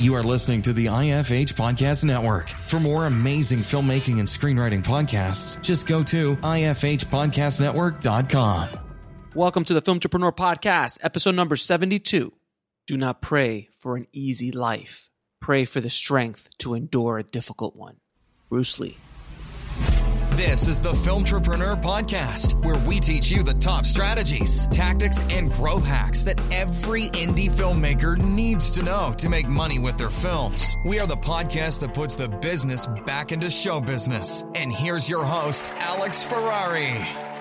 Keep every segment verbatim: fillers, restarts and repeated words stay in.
You are listening to the I F H Podcast Network. For more amazing filmmaking and screenwriting podcasts, just go to I F H podcast network dot com. Welcome to the Filmtrepreneur Podcast, episode number seventy-two. Do not pray for an easy life. Pray for the strength to endure a difficult one. Bruce Lee. This is the Filmtrepreneur Podcast, where we teach you the top strategies, tactics, and growth hacks that every indie filmmaker needs to know to make money with their films. We are the podcast that puts the business back into show business. And here's your host, Alex Ferrari.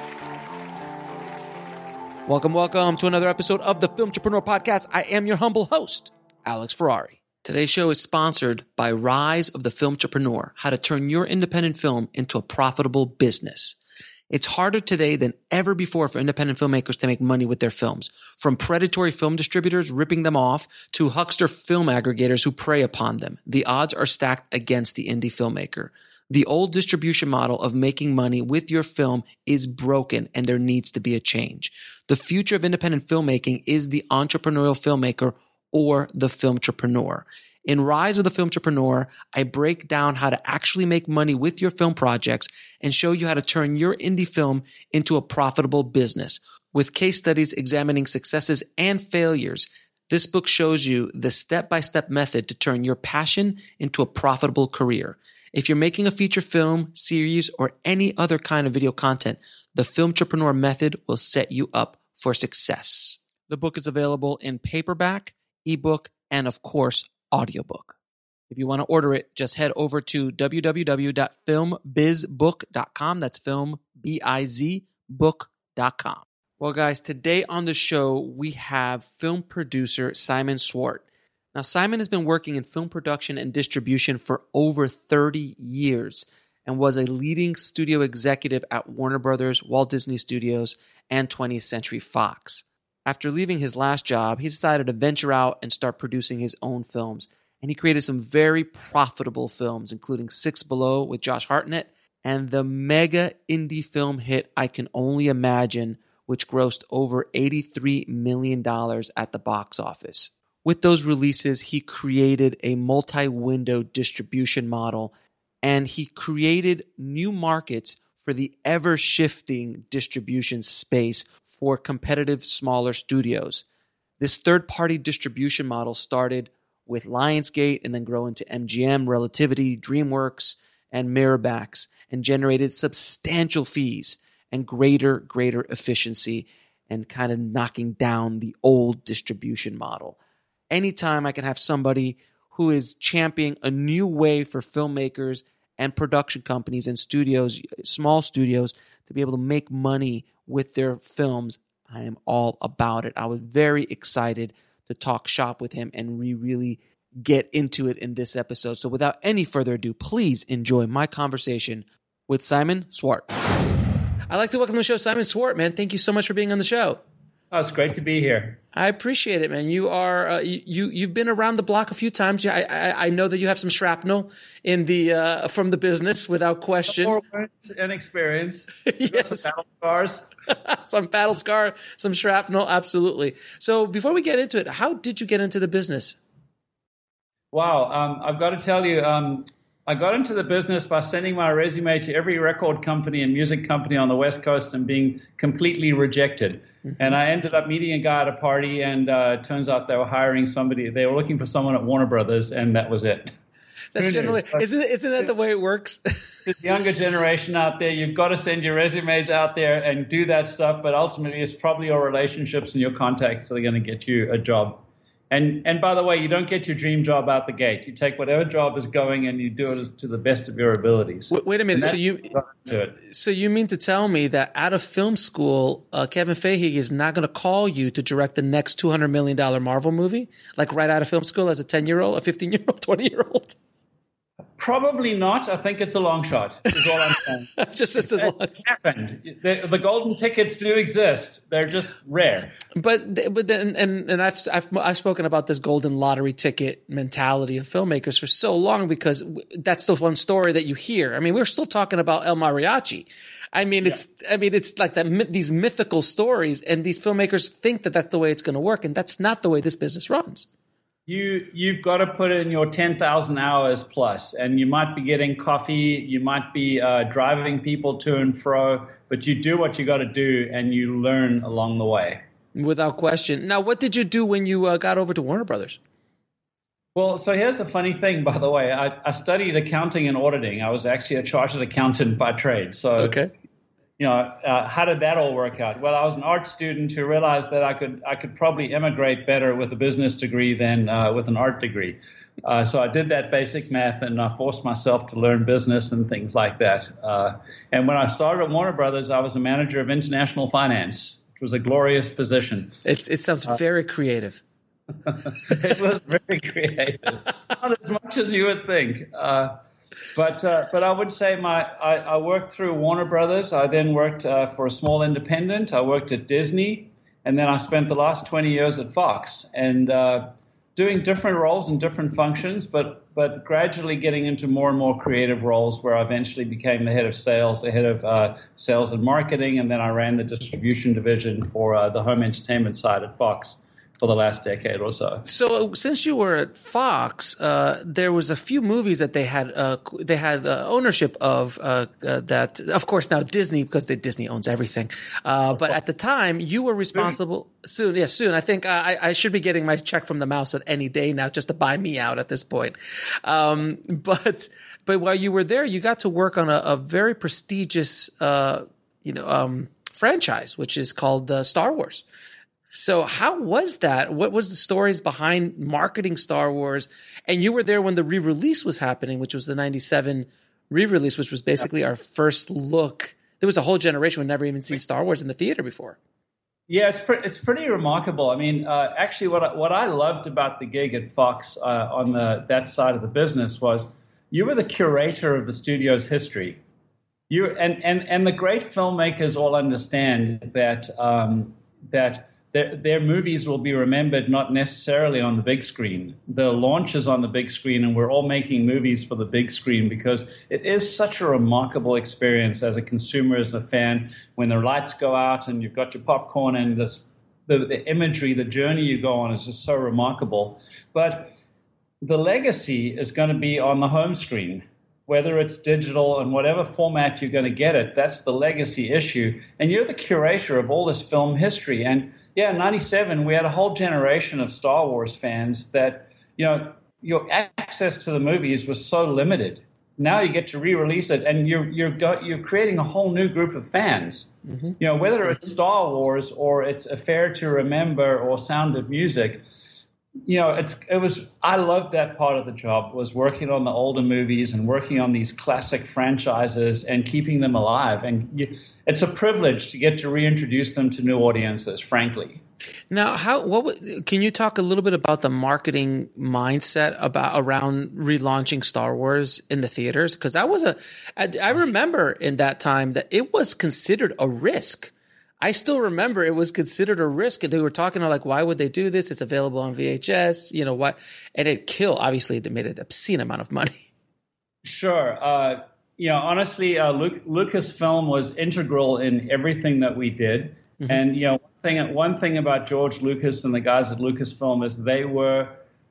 Welcome, welcome to another episode of the Filmtrepreneur Podcast. I am your humble host, Alex Ferrari. Today's show is sponsored by Rise of the Filmtrepreneur, how to turn your independent film into a profitable business. It's harder today than ever before for independent filmmakers to make money with their films. From predatory film distributors ripping them off to huckster film aggregators who prey upon them, the odds are stacked against the indie filmmaker. The old distribution model of making money with your film is broken, and there needs to be a change. The future of independent filmmaking is the entrepreneurial filmmaker or the filmtrepreneur. In Rise of the Filmtrepreneur, I break down how to actually make money with your film projects and show you how to turn your indie film into a profitable business. With case studies examining successes and failures, this book shows you the step-by-step method to turn your passion into a profitable career. If you're making a feature film, series, or any other kind of video content, the Filmtrepreneur method will set you up for success. The book is available in paperback, ebook, and of course, audiobook. If you want to order it, just head over to w w w dot film biz book dot com. That's film, B I Z, book dot com. Well, guys, today on the show, we have film producer Simon Swart. Now, Simon has been working in film production and distribution for over thirty years and was a leading studio executive at Warner Brothers, Walt Disney Studios, and twentieth Century Fox. After leaving his last job, he decided to venture out and start producing his own films. And he created some very profitable films, including Six Below with Josh Hartnett and the mega indie film hit I Can Only Imagine, which grossed over eighty-three million dollars at the box office. With those releases, he created a multi-window distribution model, and he created new markets for the ever-shifting distribution space for competitive smaller studios. This third-party distribution model started with Lionsgate and then grew into M G M, Relativity, DreamWorks, and Miramax, and generated substantial fees and greater, greater efficiency and kind of knocking down the old distribution model. Anytime I can have somebody who is championing a new way for filmmakers and production companies and studios, small studios, to be able to make money with their films, I am all about it. I was very excited to talk shop with him, and we really get into it in this episode. So without any further ado, please enjoy my conversation with Simon Swart. I'd like to welcome to the show Simon Swart, man. Thank you so much for being on the show. Oh, it's great to be here. I appreciate it, man. You are uh, you you've been around the block a few times. I I, I know that you have some shrapnel in the uh, from the business, without question. More words and experience. Yes. Some battle scars. Some battle scar, some shrapnel, absolutely. So before we get into it, how did you get into the business? Wow, um, I've got to tell you, um, I got into the business by sending my resume to every record company and music company on the West Coast and being completely rejected. Mm-hmm. And I ended up meeting a guy at a party, and uh, it turns out they were hiring somebody. They were looking for someone at Warner Brothers, and that was it. That's generally isn't isn't that the way it works? The younger generation out there, you've got to send your resumes out there and do that stuff. But ultimately, it's probably your relationships and your contacts that are going to get you a job. And and by the way, you don't get your dream job out the gate. You take whatever job is going and you do it to the best of your abilities. Wait, wait a minute. So you so you mean to tell me that out of film school, uh, Kevin Feige is not going to call you to direct the next two hundred million dollars Marvel movie, like right out of film school as a ten-year-old, a fifteen-year-old, twenty-year-old? Probably not. I think it's a long shot, is all I'm saying. Just it's a long shot. Happened. The, the golden tickets do exist. They're just rare. But but then and and I've I've I've spoken about this golden lottery ticket mentality of filmmakers for so long, because that's the one story that you hear. I mean, we're still talking about El Mariachi. I mean, it's yeah. I mean, it's like that these mythical stories, and these filmmakers think that that's the way it's going to work, and that's not the way this business runs. you you've got to put in your ten thousand hours plus, and you might be getting coffee, you might be uh, driving people to and fro, but you do what you got to do, and you learn along the way. Without question. Now, what did you do when you uh, got over to Warner Brothers? Well, so here's the funny thing, by the way. I, I studied accounting and auditing. I was actually a chartered accountant by trade. So, okay. you know, uh, how did that all work out? Well, I was an art student who realized that I could I could probably immigrate better with a business degree than uh, with an art degree. Uh, so I did that basic math, and I forced myself to learn business and things like that. Uh, and when I started at Warner Brothers, I was a manager of international finance, which was a glorious position. It, it sounds uh, very creative. It was very creative, not as much as you would think. Uh, but uh, but I would say my I, I worked through Warner Brothers. I then worked uh, for a small independent. I worked at Disney, and then I spent the last twenty years at Fox, and uh, doing different roles and different functions, but but gradually getting into more and more creative roles, where I eventually became the head of sales, the head of uh, sales and marketing, and then I ran the distribution division for uh, the home entertainment side at Fox for the last decade or so. So, since you were at Fox, uh, there was a few movies that they had uh, they had uh, ownership of. Uh, uh, that, of course, now Disney, because they, Disney owns everything. Uh, but at the time, you were responsible. Soon, yes, yeah, soon. I think I, I should be getting my check from the mouse at any day now, just to buy me out at this point. Um, but but while you were there, you got to work on a, a very prestigious, uh, you know, um, franchise, which is called uh, Star Wars. So how was that? What was the stories behind marketing Star Wars? And you were there when the re-release was happening, which was the ninety-seven re-release, which was basically our first look. There was a whole generation who had never even seen Star Wars in the theater before. Yeah, it's, pre- it's pretty remarkable. I mean, uh, actually, what I, what I loved about the gig at Fox uh, on the that side of the business was you were the curator of the studio's history. You and and and the great filmmakers all understand that um, that. Their, their movies will be remembered not necessarily on the big screen. The launch is on the big screen, and we're all making movies for the big screen because it is such a remarkable experience as a consumer, as a fan, when the lights go out and you've got your popcorn and this, the, the imagery, the journey you go on is just so remarkable. But the legacy is going to be on the home screen. Whether it's digital and whatever format you're going to get it, that's the legacy issue. And you're the curator of all this film history. And yeah, in ninety-seven, we had a whole generation of Star Wars fans that, you know, your access to the movies was so limited. Now you get to re-release it, and you're you're got, you're creating a whole new group of fans. Mm-hmm. You know, whether it's Star Wars or it's Affair to Remember or Sound of Music. You know, it's it was I loved that part of the job, was working on the older movies and working on these classic franchises and keeping them alive. And you, it's a privilege to get to reintroduce them to new audiences, frankly. Now, how what can you talk a little bit about the marketing mindset about around relaunching Star Wars in the theaters? Because that was a I, I remember in that time that it was considered a risk. I still remember it was considered a risk, and they were talking about, like, why would they do this? It's available on V H S, you know what? And it killed. Obviously, they made an obscene amount of money. Sure. Uh, you know, honestly, uh, Luke, Lucasfilm was integral in everything that we did. Mm-hmm. And, you know, one thing, one thing about George Lucas and the guys at Lucasfilm is they were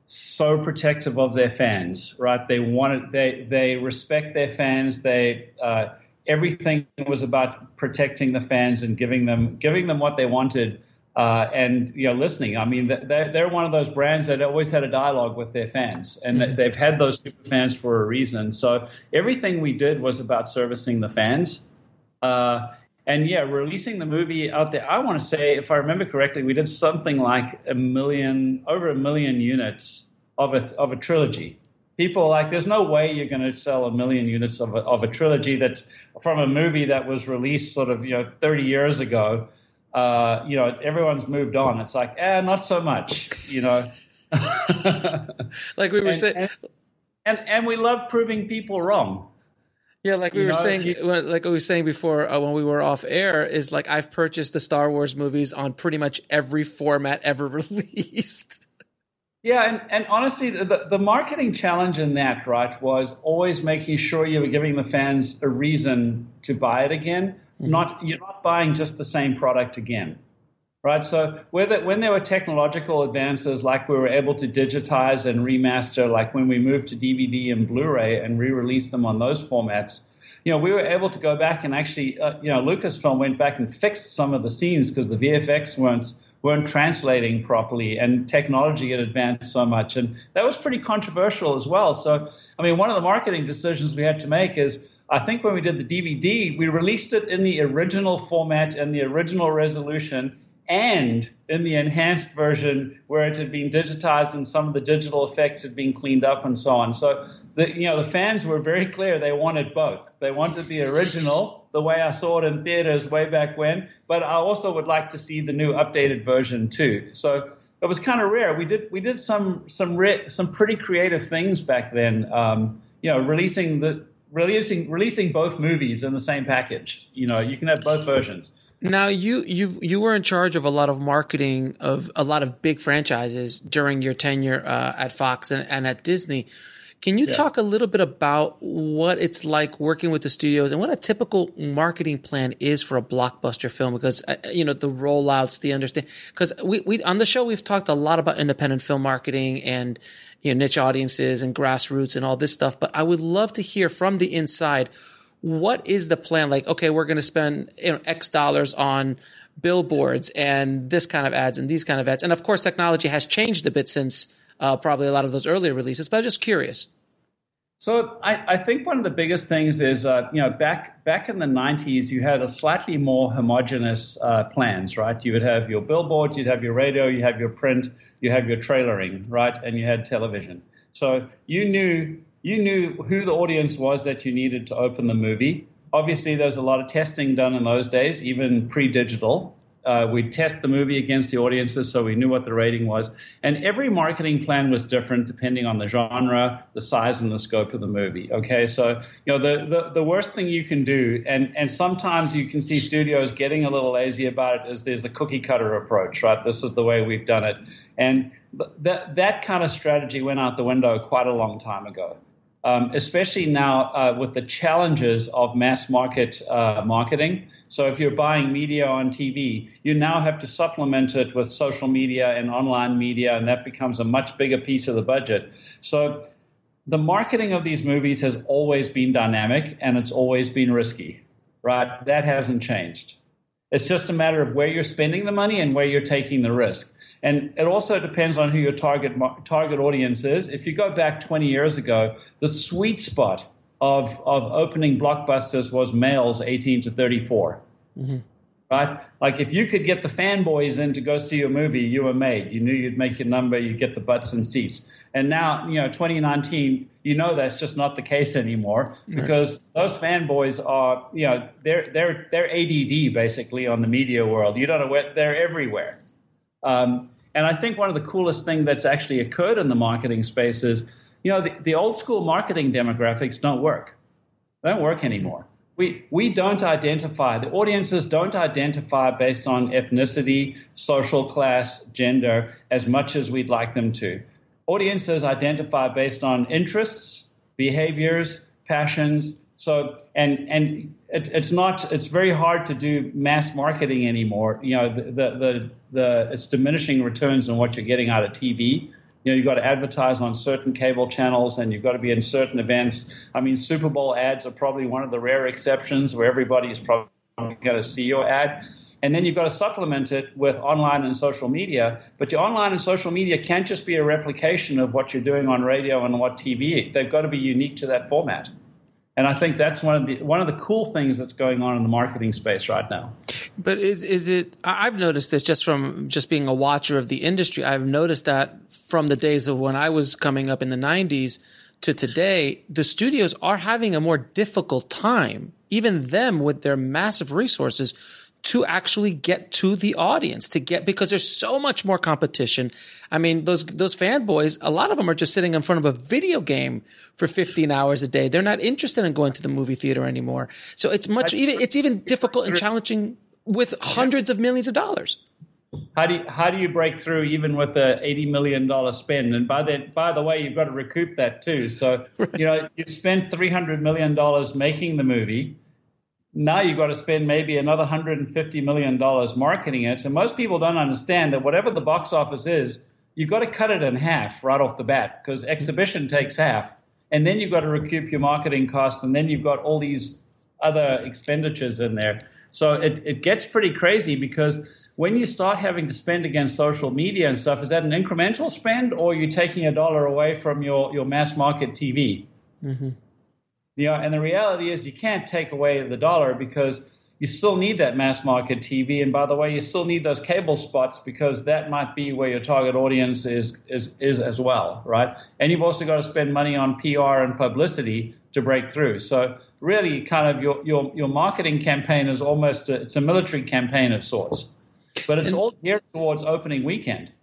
so protective of their fans, right? They wanted, they, they respect their fans. They, uh, Everything was about protecting the fans and giving them giving them what they wanted, uh, and you know, listening. I mean, they're, they're one of those brands that always had a dialogue with their fans, and mm-hmm. they've had those super fans for a reason. So everything we did was about servicing the fans, uh, and yeah, releasing the movie out there. I want to say, if I remember correctly, we did something like a million, over a million units of a of a trilogy. People are like, there's no way you're going to sell a million units of a, of a trilogy that's from a movie that was released sort of, you know, thirty years ago. Uh, you know, everyone's moved on. It's like, eh, not so much, you know. Like we were and, saying. And, and, and we love proving people wrong. Yeah, like we you were know, saying, you, like we were saying before uh, when we were off air, is like I've purchased the Star Wars movies on pretty much every format ever released. Yeah, and, and honestly, the, the marketing challenge in that, right, was always making sure you were giving the fans a reason to buy it again. Mm-hmm. Not you're not buying just the same product again. right? So whether, when there were technological advances, like we were able to digitize and remaster, like when we moved to D V D and Blu-ray and re-release them on those formats, you know, we were able to go back and actually, uh, you know, Lucasfilm went back and fixed some of the scenes because the V F X weren't weren't translating properly, and technology had advanced so much, and that was pretty controversial as well. So, I mean, one of the marketing decisions we had to make is, I think when we did the D V D, we released it in the original format and the original resolution, and in the enhanced version where it had been digitized and some of the digital effects had been cleaned up and so on. So, the, you know, the fans were very clear they wanted both. They wanted the original, the way I saw it in theaters way back when, but I also would like to see the new updated version too. So it was kind of rare. We did we did some some re- some pretty creative things back then. Um, you know, releasing the releasing releasing both movies in the same package. You know, you can have both versions. Now, you you you were in charge of a lot of marketing of a lot of big franchises during your tenure uh, at Fox and, and at Disney. Can you yeah. talk a little bit about what it's like working with the studios and what a typical marketing plan is for a blockbuster film? Because, uh, you know, the rollouts, the understand, because we, we, on the show, we've talked a lot about independent film marketing and, you know, niche audiences and grassroots and all this stuff. But I would love to hear from the inside, what is the plan? Like, okay, we're going to spend, you know, X dollars on billboards and this kind of ads and these kind of ads. And of course, technology has changed a bit since Uh, probably a lot of those earlier releases, but I'm just curious. So I, I think one of the biggest things is, uh, you know, back back in the nineties, you had a slightly more homogenous uh, plans, right? You would have your billboards, you'd have your radio, you have your print, you have your trailering, right? And you had television. So you knew you knew who the audience was that you needed to open the movie. Obviously, there was a lot of testing done in those days, even pre-digital. Uh, we'd test the movie against the audiences so we knew what the rating was. And every marketing plan was different depending on the genre, the size, and the scope of the movie. Okay, so you know the, the, the worst thing you can do, and, and sometimes you can see studios getting a little lazy about it, is there's the cookie cutter approach, right? This is the way we've done it. And that, that kind of strategy went out the window quite a long time ago. Um, especially now uh, with the challenges of mass market uh, marketing. So if you're buying media on T V, you now have to supplement it with social media and online media, and that becomes a much bigger piece of the budget. So the marketing of these movies has always been dynamic, and it's always been risky, right? That hasn't changed. It's just a matter of where you're spending the money and where you're taking the risk. And it also depends on who your target target audience is. If you go back twenty years ago, the sweet spot of, of opening blockbusters was males eighteen to thirty-four, mm-hmm. right? Like if you could get the fanboys in to go see your movie, you were made. You knew you'd make your number, you'd get the butts and seats. And now, you know, twenty nineteen, you know that's just not the case anymore, because right. those fanboys are, you know, they're they're they're A D D basically on the media world. You don't know where they're everywhere. Um, and I think one of the coolest things that's actually occurred in the marketing space is, you know, the, the old school marketing demographics don't work. They don't work anymore. We we don't identify, the audiences don't identify based on ethnicity, social class, gender as much as we'd like them to. Audiences identify based on interests, behaviors, passions. So, and and it, it's not, it's very hard to do mass marketing anymore. You know, the, the, the, the it's diminishing returns on what you're getting out of T V. You know, you've got to advertise on certain cable channels, and you've got to be in certain events. I mean, Super Bowl ads are probably one of the rare exceptions where everybody's probably going to see your ad. And then you've got to supplement it with online and social media. But your online and social media can't just be a replication of what you're doing on radio and what T V. They've got to be unique to that format. And I think that's one of the one of the cool things that's going on in the marketing space right now. But is is it? I've noticed this just from just being a watcher of the industry. I've noticed that from the days of when I was coming up in the nineties to today, the studios are having a more difficult time, even them with their massive resources, to actually get to the audience, to get, because there's so much more competition. I mean, those those fanboys, a lot of them are just sitting in front of a video game for fifteen hours a day. They're not interested in going to the movie theater anymore. So it's much even it's even difficult and challenging with hundreds of millions of dollars. How do you, how do you break through even with the eighty million dollars spend? And by the by the way, you've got to recoup that too. So right. you know, you spent three hundred million dollars making the movie. now you've got to spend maybe another one hundred fifty million dollars marketing it. And most people don't understand that whatever the box office is, you've got to cut it in half right off the bat, because exhibition takes half. And then you've got to recoup your marketing costs, and then you've got all these other expenditures in there. So it, it gets pretty crazy, because when you start having to spend against social media and stuff, is that an incremental spend, or are you taking a dollar away from your, your mass market T V? Mm-hmm. You know, and the reality is you can't take away the dollar, because you still need that mass market T V. And by the way, you still need those cable spots, because that might be where your target audience is, is, is as well, right? And you've also got to spend money on P R and publicity to break through. So really kind of your, your, your marketing campaign is almost a, it's a military campaign of sorts, but it's and, all geared towards opening weekend.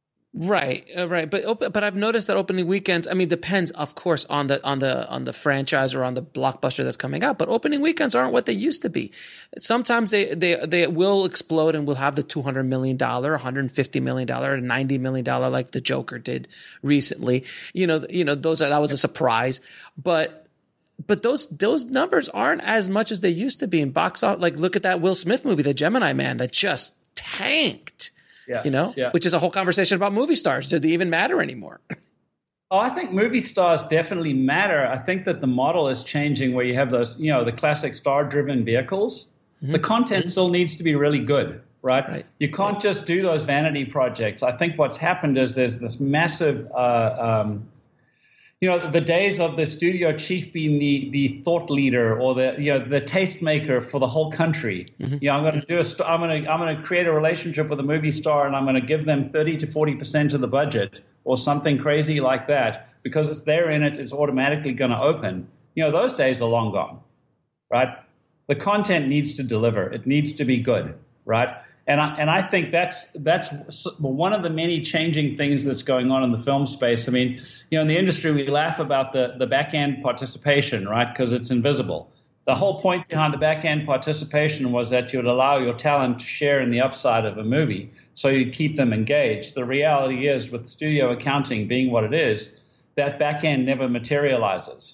Right, uh, right, but but I've noticed that opening weekends, I mean, depends, of course, on the on the on the franchise or on the blockbuster that's coming out. But opening weekends aren't what they used to be. Sometimes they they they will explode and will have the two hundred million dollar, one hundred fifty million dollar, ninety million dollar, like the Joker did recently. You know, you know, those are, that was a surprise, but. But those those numbers aren't as much as they used to be in box office. Like, look at that Will Smith movie, The Gemini Man, that just tanked. Yeah, you know, yeah. Which is a whole conversation about movie stars. Do they even matter anymore? Oh, I think movie stars definitely matter. I think that the model is changing, where you have those, you know, the classic star-driven vehicles. Mm-hmm. The content mm-hmm. still needs to be really good, right? right. You can't right. just do those vanity projects. I think what's happened is there's this massive, uh, um, you know, the days of the studio chief being the, the thought leader, or the, you know, the tastemaker for the whole country. Mm-hmm. You know, I'm going to do a, I'm going to, I'm going to create a relationship with a movie star, and I'm going to give them thirty to forty percent of the budget, or something crazy like that, because it's there in it, it's automatically going to open. You know, those days are long gone, right? The content needs to deliver. It needs to be good, right? And I, and I think that's that's one of the many changing things that's going on in the film space. I mean, you know, in the industry, we laugh about the, the back-end participation, right, because it's invisible. The whole point behind the back-end participation was that you would allow your talent to share in the upside of a movie, so you'd keep them engaged. The reality is, with studio accounting being what it is, that back-end never materializes.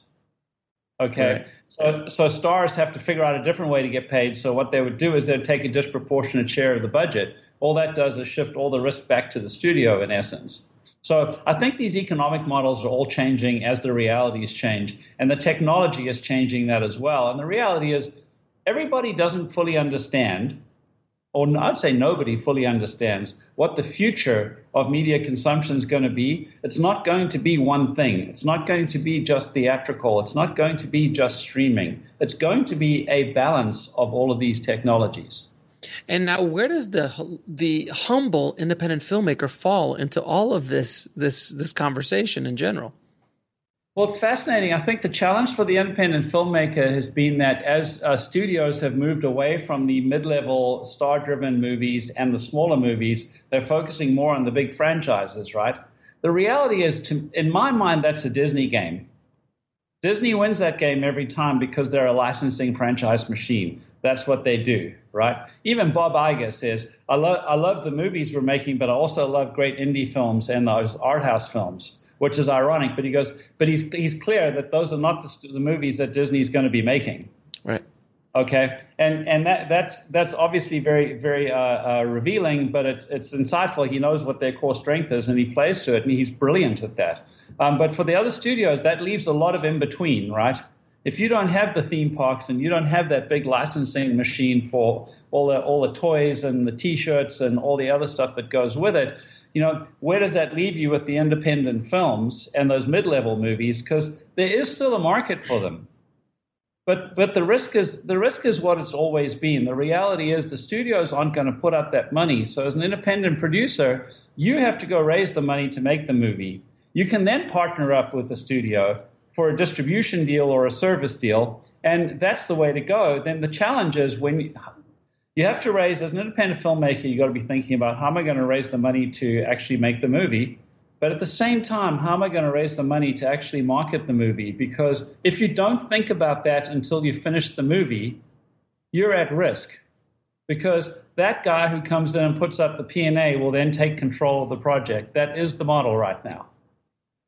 Okay, right. so so stars have to figure out a different way to get paid. So what they would do is they'd take a disproportionate share of the budget. All that does is shift all the risk back to the studio, in essence. So I think these economic models are all changing as the realities change, and the technology is changing that as well. And the reality is, everybody doesn't fully understand, or I'd say nobody fully understands, what the future of media consumption is going to be. It's not going to be one thing. It's not going to be just theatrical. It's not going to be just streaming. It's going to be a balance of all of these technologies. And now, where does the the humble independent filmmaker fall into all of this this this conversation in general? Well, it's fascinating. I think the challenge for the independent filmmaker has been that as uh, studios have moved away from the mid-level star-driven movies and the smaller movies, they're focusing more on the big franchises, right? The reality is, to, in my mind, that's a Disney game. Disney wins that game every time because they're a licensing franchise machine. That's what they do, right? Even Bob Iger says, I, lo- I love the movies we're making, but I also love great indie films and those art house films. Which is ironic, but he goes, but he's he's clear that those are not the, the movies that Disney's going to be making. Right. Okay. And and that that's that's obviously very very uh, uh, revealing, but it's it's insightful. He knows what their core strength is, and he plays to it, and he's brilliant at that. Um, but for the other studios, that leaves a lot of in between, right? If you don't have the theme parks and you don't have that big licensing machine for all the all the toys and the T-shirts and all the other stuff that goes with it. You know, where does that leave you with the independent films and those mid-level movies? Because there is still a market for them, but but the risk is the risk is what it's always been. The reality is the studios aren't going to put up that money. So as an independent producer, you have to go raise the money to make the movie. You can then partner up with the studio for a distribution deal or a service deal, and that's the way to go. Then the challenge is when you, You have to raise, as an independent filmmaker, you've got to be thinking about how am I going to raise the money to actually make the movie? But at the same time, how am I going to raise the money to actually market the movie? Because if you don't think about that until you finish the movie, you're at risk. Because that guy who comes in and puts up the P and A will then take control of the project. That is the model right now.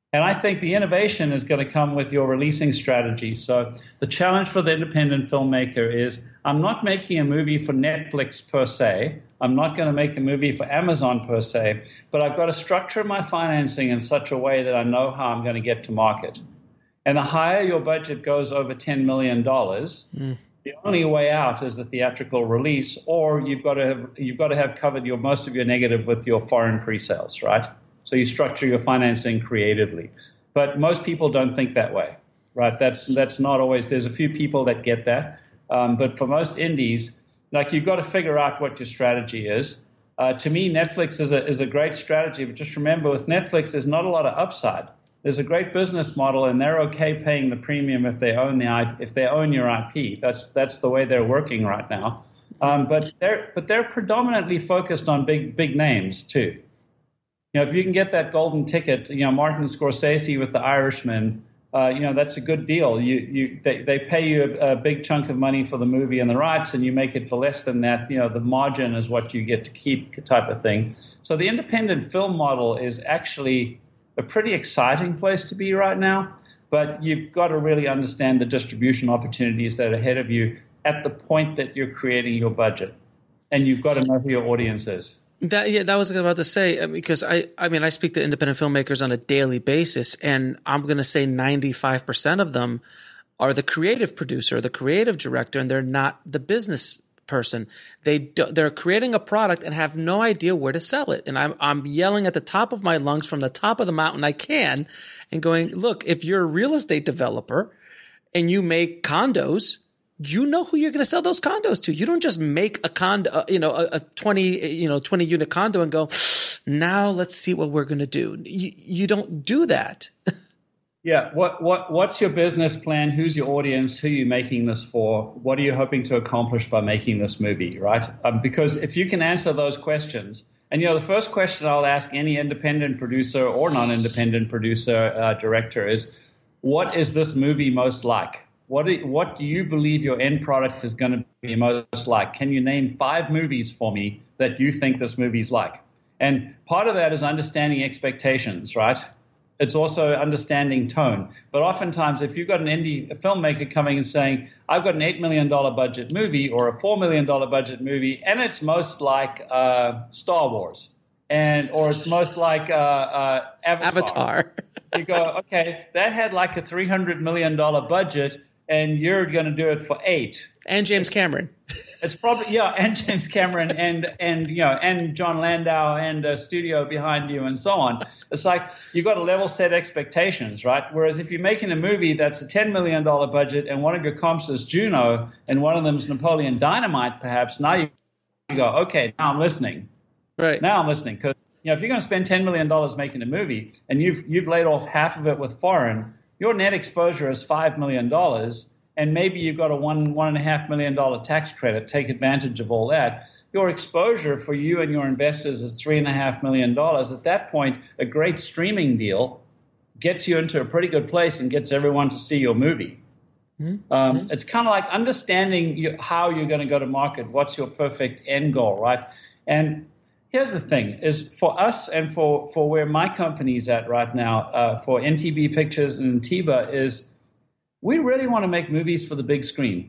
And I think the innovation is going to come with your releasing strategy. So the challenge for the independent filmmaker is I'm not making a movie for Netflix per se. I'm not going to make a movie for Amazon per se. But I've got to structure my financing in such a way that I know how I'm going to get to market. And the higher your budget goes over ten million dollars, mm. the only way out is the theatrical release, or you've got to have, you've got to have covered your most of your negative with your foreign pre-sales, right? So you structure your financing creatively. But most people don't think that way, right? That's that's not always – there's a few people that get that. Um, but for most indies, like you've got to figure out what your strategy is. Uh, to me, Netflix is a, is a great strategy. But just remember, with Netflix, there's not a lot of upside. There's a great business model, and they're okay paying the premium if they own the if they own your I P. That's that's the way they're working right now. Um, but they're but they're predominantly focused on big big names too. You know, if you can get that golden ticket, you know, Martin Scorsese with The Irishman, uh, you know, that's a good deal. You, you, they, they pay you a, a big chunk of money for the movie and the rights, and you make it for less than that. You know, the margin is what you get to keep, type of thing. So the independent film model is actually a pretty exciting place to be right now. But you've got to really understand the distribution opportunities that are ahead of you at the point that you're creating your budget, and you've got to know who your audience is. That yeah, that was what I was about to say, because I, I mean, I speak to independent filmmakers on a daily basis, and I'm going to say ninety-five percent of them are the creative producer, the creative director, and they're not the business person. They do, they're creating a product and have no idea where to sell it. And I'm I'm yelling at the top of my lungs from the top of the mountain I can, and going, look, if you're a real estate developer and you make condos, you know who you're going to sell those condos to. You don't just make a condo, uh, you know, a, a twenty, you know, twenty unit condo and go, now let's see what we're going to do. You, you don't do that. Yeah. What, what, what's your business plan? Who's your audience? Who are you making this for? What are you hoping to accomplish by making this movie? Right. Um, because if you can answer those questions, and, you know, the first question I'll ask any independent producer or non-independent producer, uh, director is, what is this movie most like? What do, what do you believe your end product is going to be most like? Can you name five movies for me that you think this movie's like? And part of that is understanding expectations, right? It's also understanding tone. But oftentimes, if you've got an indie filmmaker coming and saying, I've got an eight million dollars budget movie or a four million dollars budget movie, and it's most like uh, Star Wars, and or it's most like uh, uh, Avatar. Avatar. You go, okay, that had like a three hundred million dollars budget, and you're going to do it for eight. And James Cameron. It's probably, yeah, and James Cameron and, and you know, and John Landau and a studio behind you and so on. It's like you've got to level set expectations, right? Whereas if you're making a movie that's a ten million dollars budget and one of your comps is Juno and one of them is Napoleon Dynamite, perhaps, now you go, okay, now I'm listening. Right. Now I'm listening. Because, you know, if you're going to spend ten million dollars making a movie and you've, you've laid off half of it with foreign, your net exposure is five million dollars, and maybe you've got a one, one and a half million dollar tax credit. Take advantage of all that. Your exposure for you and your investors is three and a half million dollars. At that point, a great streaming deal gets you into a pretty good place and gets everyone to see your movie. Mm-hmm. Um, it's kind of like understanding you, how you're going to go to market. What's your perfect end goal, right? And here's the thing, is for us and for, for where my company's at right now, uh, for N T B Pictures and Tiba, is we really want to make movies for the big screen.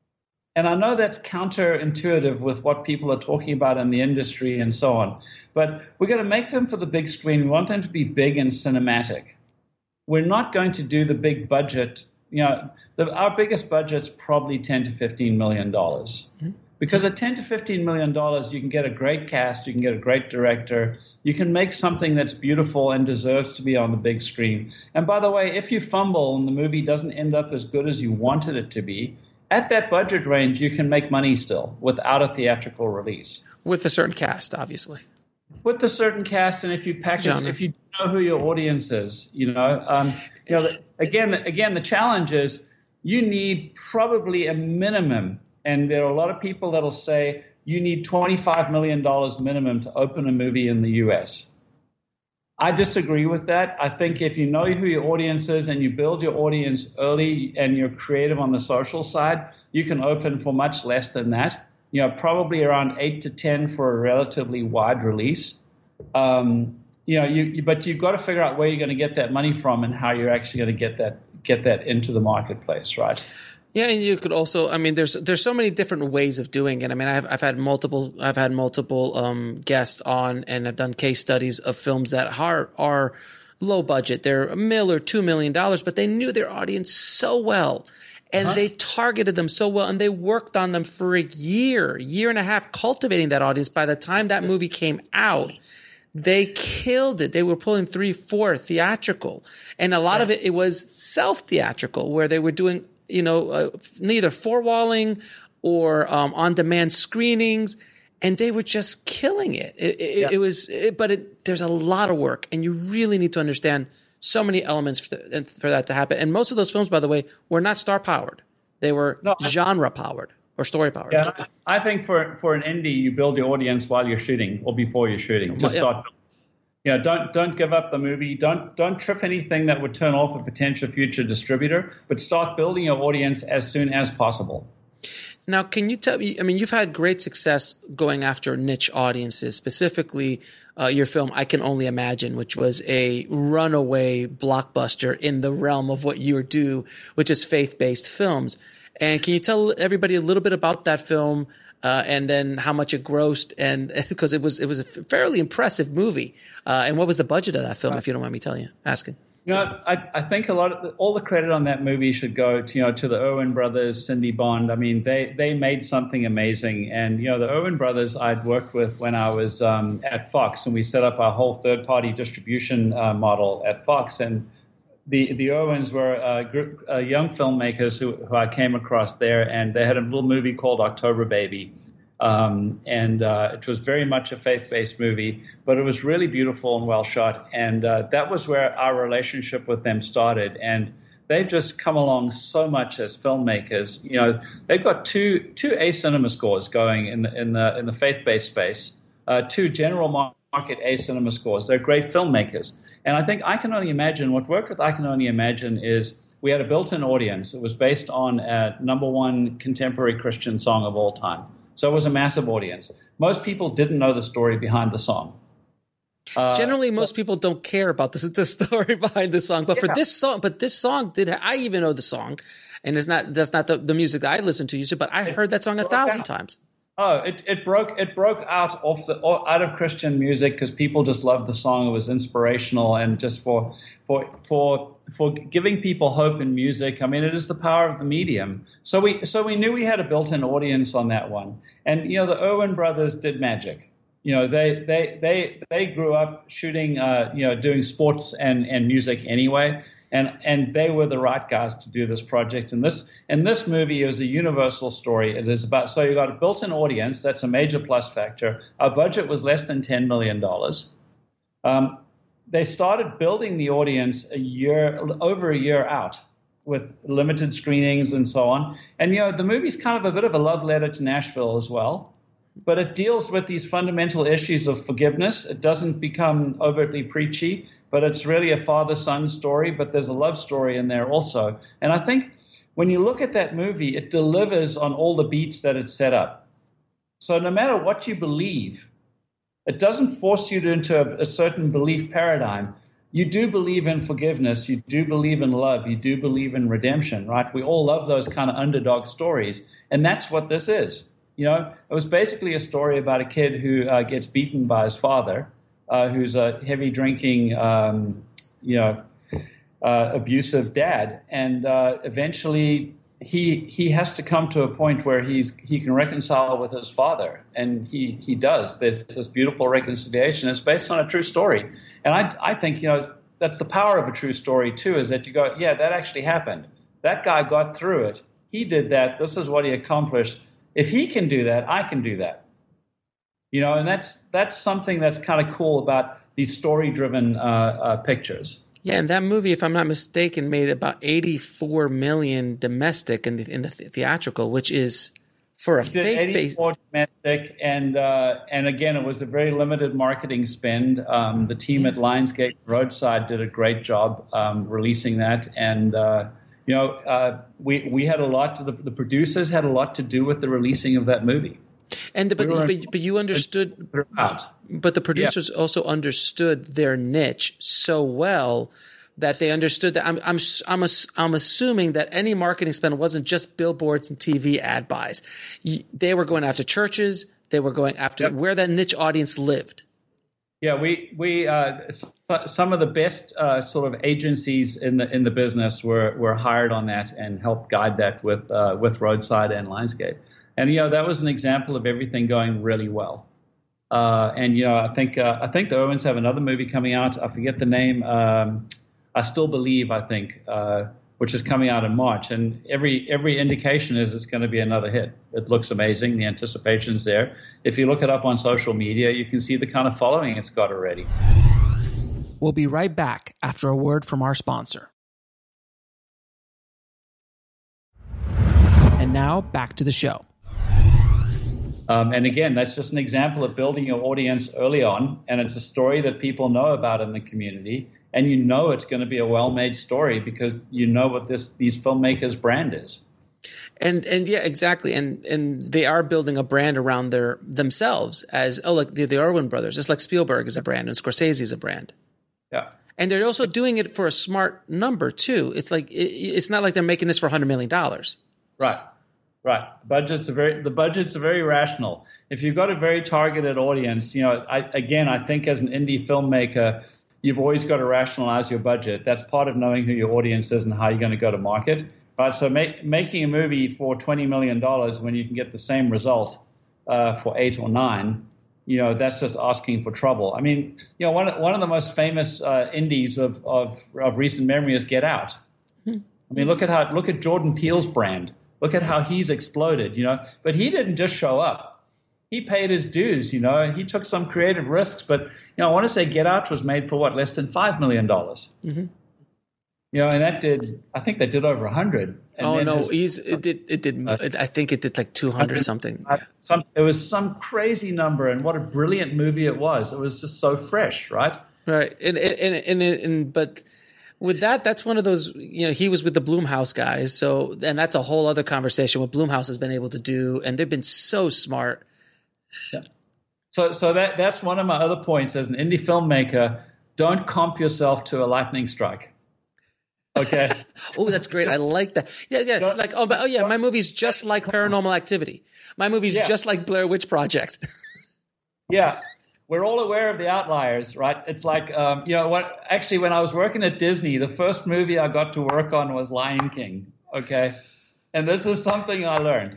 And I know that's counterintuitive with what people are talking about in the industry and so on. But we're going to make them for the big screen. We want them to be big and cinematic. We're not going to do the big budget. You know, the, our biggest budget's probably ten to fifteen million dollars. Mm-hmm. Because at ten to fifteen million dollars, you can get a great cast, you can get a great director, you can make something that's beautiful and deserves to be on the big screen. And by the way, if you fumble and the movie doesn't end up as good as you wanted it to be, at that budget range, you can make money still without a theatrical release. With a certain cast, obviously. With a certain cast, and if you package, Genre. if you know who your audience is, you know, um, you know, again, again, the challenge is you need probably a minimum. And there are a lot of people that'll say you need twenty-five million dollars minimum to open a movie in the U S. I disagree with that. I think if you know who your audience is and you build your audience early and you're creative on the social side, you can open for much less than that. You know, probably around eight to ten for a relatively wide release. Um, you know, you, you but you've got to figure out where you're going to get that money from and how you're actually going to get that get that into the marketplace, right? Yeah, and you could also, I mean, there's there's so many different ways of doing it. I mean, I've I've had multiple I've had multiple um, guests on, and I've done case studies of films that are are low budget. They're a mil or two million dollars, but they knew their audience so well, and uh-huh. they targeted them so well, and they worked on them for a year, year and a half, cultivating that audience. By the time that movie came out, they killed it. They were pulling three, four theatrical, and a lot yeah. of it it was self theatrical, where they were doing, you know, uh, neither four-walling or um, on-demand screenings, and they were just killing it. It, it, yeah. it was, it, but it, there's a lot of work, and you really need to understand so many elements for, the, for that to happen. And most of those films, by the way, were not star-powered; they were no, genre-powered or story-powered. Yeah, I think for for an indie, you build your audience while you're shooting or before you're shooting. Just yeah. start. You know, don't don't give up the movie. Don't don't trip anything that would turn off a potential future distributor. But start building your audience as soon as possible. Now, can you tell me? I mean, you've had great success going after niche audiences, specifically uh, your film "I Can Only Imagine," which was a runaway blockbuster in the realm of what you do, which is faith-based films. And can you tell everybody a little bit about that film, uh, and then how much it grossed? And because it was it was a fairly impressive movie. Uh, and what was the budget of that film, if you don't mind me telling you, asking? You know, I, I think a lot of the, all the credit on that movie should go to, you know, to the Erwin brothers, Cindy Bond. I mean, they, they made something amazing. And, you know, the Erwin brothers I'd worked with when I was um, at Fox, and we set up our whole third-party distribution uh, model at Fox. And the the Erwins were uh, group, uh, young filmmakers who, who I came across there, and they had a little movie called October Baby. Um, and uh, it was very much a faith-based movie, but it was really beautiful and well shot. And uh, that was where our relationship with them started. And they've just come along so much as filmmakers. You know, they've got two two A cinema scores going in the in the in the faith-based space, uh, two general market A cinema scores. They're great filmmakers. And I think I Can Only Imagine, what worked with I Can Only Imagine is we had a built-in audience. It was based on a number one contemporary Christian song of all time. So it was a massive audience. Most people didn't know the story behind the song. Uh, Generally, so, most people don't care about the, the story behind the song. But yeah. for this song, but this song did. I even know the song, and it's not that's not the, the music that I listen to usually. But I heard that song a thousand out. times. Oh, it, it broke it broke out off the out of Christian music because people just loved the song. It was inspirational, and just for for for for giving people hope in music. I mean, it is the power of the medium. So we so we knew we had a built-in audience on that one. And you know, the Erwin brothers did magic. You know, they they they they grew up shooting, uh, you know, doing sports and and music anyway. And and they were the right guys to do this project. And this and this movie is a universal story. It is about so you got a built-in audience. That's a major plus factor. Our budget was less than ten million dollars. Um, they started building the audience a year over a year out with limited screenings and so on. And you know the movie's kind of a bit of a love letter to Nashville as well. But it deals with these fundamental issues of forgiveness. It doesn't become overtly preachy, but it's really a father-son story, but there's a love story in there also. And I think when you look at that movie, it delivers on all the beats that it set up. So no matter what you believe, it doesn't force you to, into a, a certain belief paradigm. You do believe in forgiveness. You do believe in love. You do believe in redemption, right? We all love those kind of underdog stories, and that's what this is. You know, it was basically a story about a kid who uh, gets beaten by his father, uh, who's a heavy drinking, um, you know, uh, abusive dad. And uh, eventually he he has to come to a point where he's he can reconcile with his father. And he, he does. There's this beautiful reconciliation. It's based on a true story. And I, I think, you know, that's the power of a true story, too, is that you go, yeah, that actually happened. That guy got through it. He did that. This is what he accomplished. If he can do that, I can do that. You know, and that's that's something that's kind of cool about these story-driven uh, uh, pictures. Yeah, and that movie, if I'm not mistaken, made about eighty-four million domestic in the, in the theatrical, which is for a faith-based. eighty-four domestic, and uh, and again, it was a very limited marketing spend. Um, the team at Lionsgate Roadside did a great job um, releasing that, and. Uh, You know, uh, we we had a lot to the, the producers had a lot to do with the releasing of that movie. And the, but, we were, but but you understood, out. but the producers yeah. also understood their niche so well that they understood that. I'm I'm I'm I'm assuming that any marketing spend wasn't just billboards and T V ad buys. They were going after churches. They were going after yep. where that niche audience lived. Yeah, we we uh, some of the best uh, sort of agencies in the in the business were were hired on that and helped guide that with uh, with Roadside and Lionsgate. And you know that was an example of everything going really well. Uh, and you know I think uh, I think the Owens have another movie coming out. I forget the name. Um, I Still Believe, I think, uh, which is coming out in March. And every every indication is it's going to be another hit. It looks amazing. The anticipation's there. If you look it up on social media, you can see the kind of following it's got already. We'll be right back after a word from our sponsor. And now back to the show. Um, and again, that's just an example of building your audience early on. And it's a story that people know about in the community. And you know it's going to be a well-made story because you know what this these filmmakers' brand is. And and yeah, exactly. And and they are building a brand around their themselves as oh, like the, the Erwin brothers. Just like Spielberg is a brand and Scorsese is a brand. Yeah. And they're also doing it for a smart number too. It's like it, it's not like they're making this for one hundred million dollars. Right. Right. Budgets are very the budgets are very rational. If you've got a very targeted audience, you know, I, again, I think as an indie filmmaker, you've always got to rationalize your budget. That's part of knowing who your audience is and how you're going to go to market. Right? So make, making a movie for twenty million dollars when you can get the same result uh, for eight or nine, you know, that's just asking for trouble. I mean, you know, one of, one of the most famous uh, indies of, of, of recent memory is Get Out. Hmm. I mean, look at how look at Jordan Peele's brand. Look at how he's exploded, you know. But he didn't just show up. He paid his dues, you know. He took some creative risks, but you know, I want to say Get Out was made for what, less than five million dollars. Mm-hmm. You know, and that did, I think they did over a hundred. Oh no, his, he's it did it did. Uh, I think it did like two hundred something. Uh, some it was some crazy number, and what a brilliant movie it was. It was just so fresh, right? Right, and and and, and, and but. With that, that's one of those, you know, he was with the Blumhouse guys. So, and that's a whole other conversation what Blumhouse has been able to do. And they've been so smart. Yeah. So, so that, that's one of my other points as an indie filmmaker. Don't comp yourself to a lightning strike. Okay. Oh, that's great. I like that. Yeah. Yeah. Don't, like, oh, but, oh yeah, my movie's just like Paranormal Activity. My movie's yeah. just like Blair Witch Project. Yeah. We're all aware of the outliers, right? It's like, um, you know, what, actually, when I was working at Disney, the first movie I got to work on was Lion King, okay? And this is something I learned.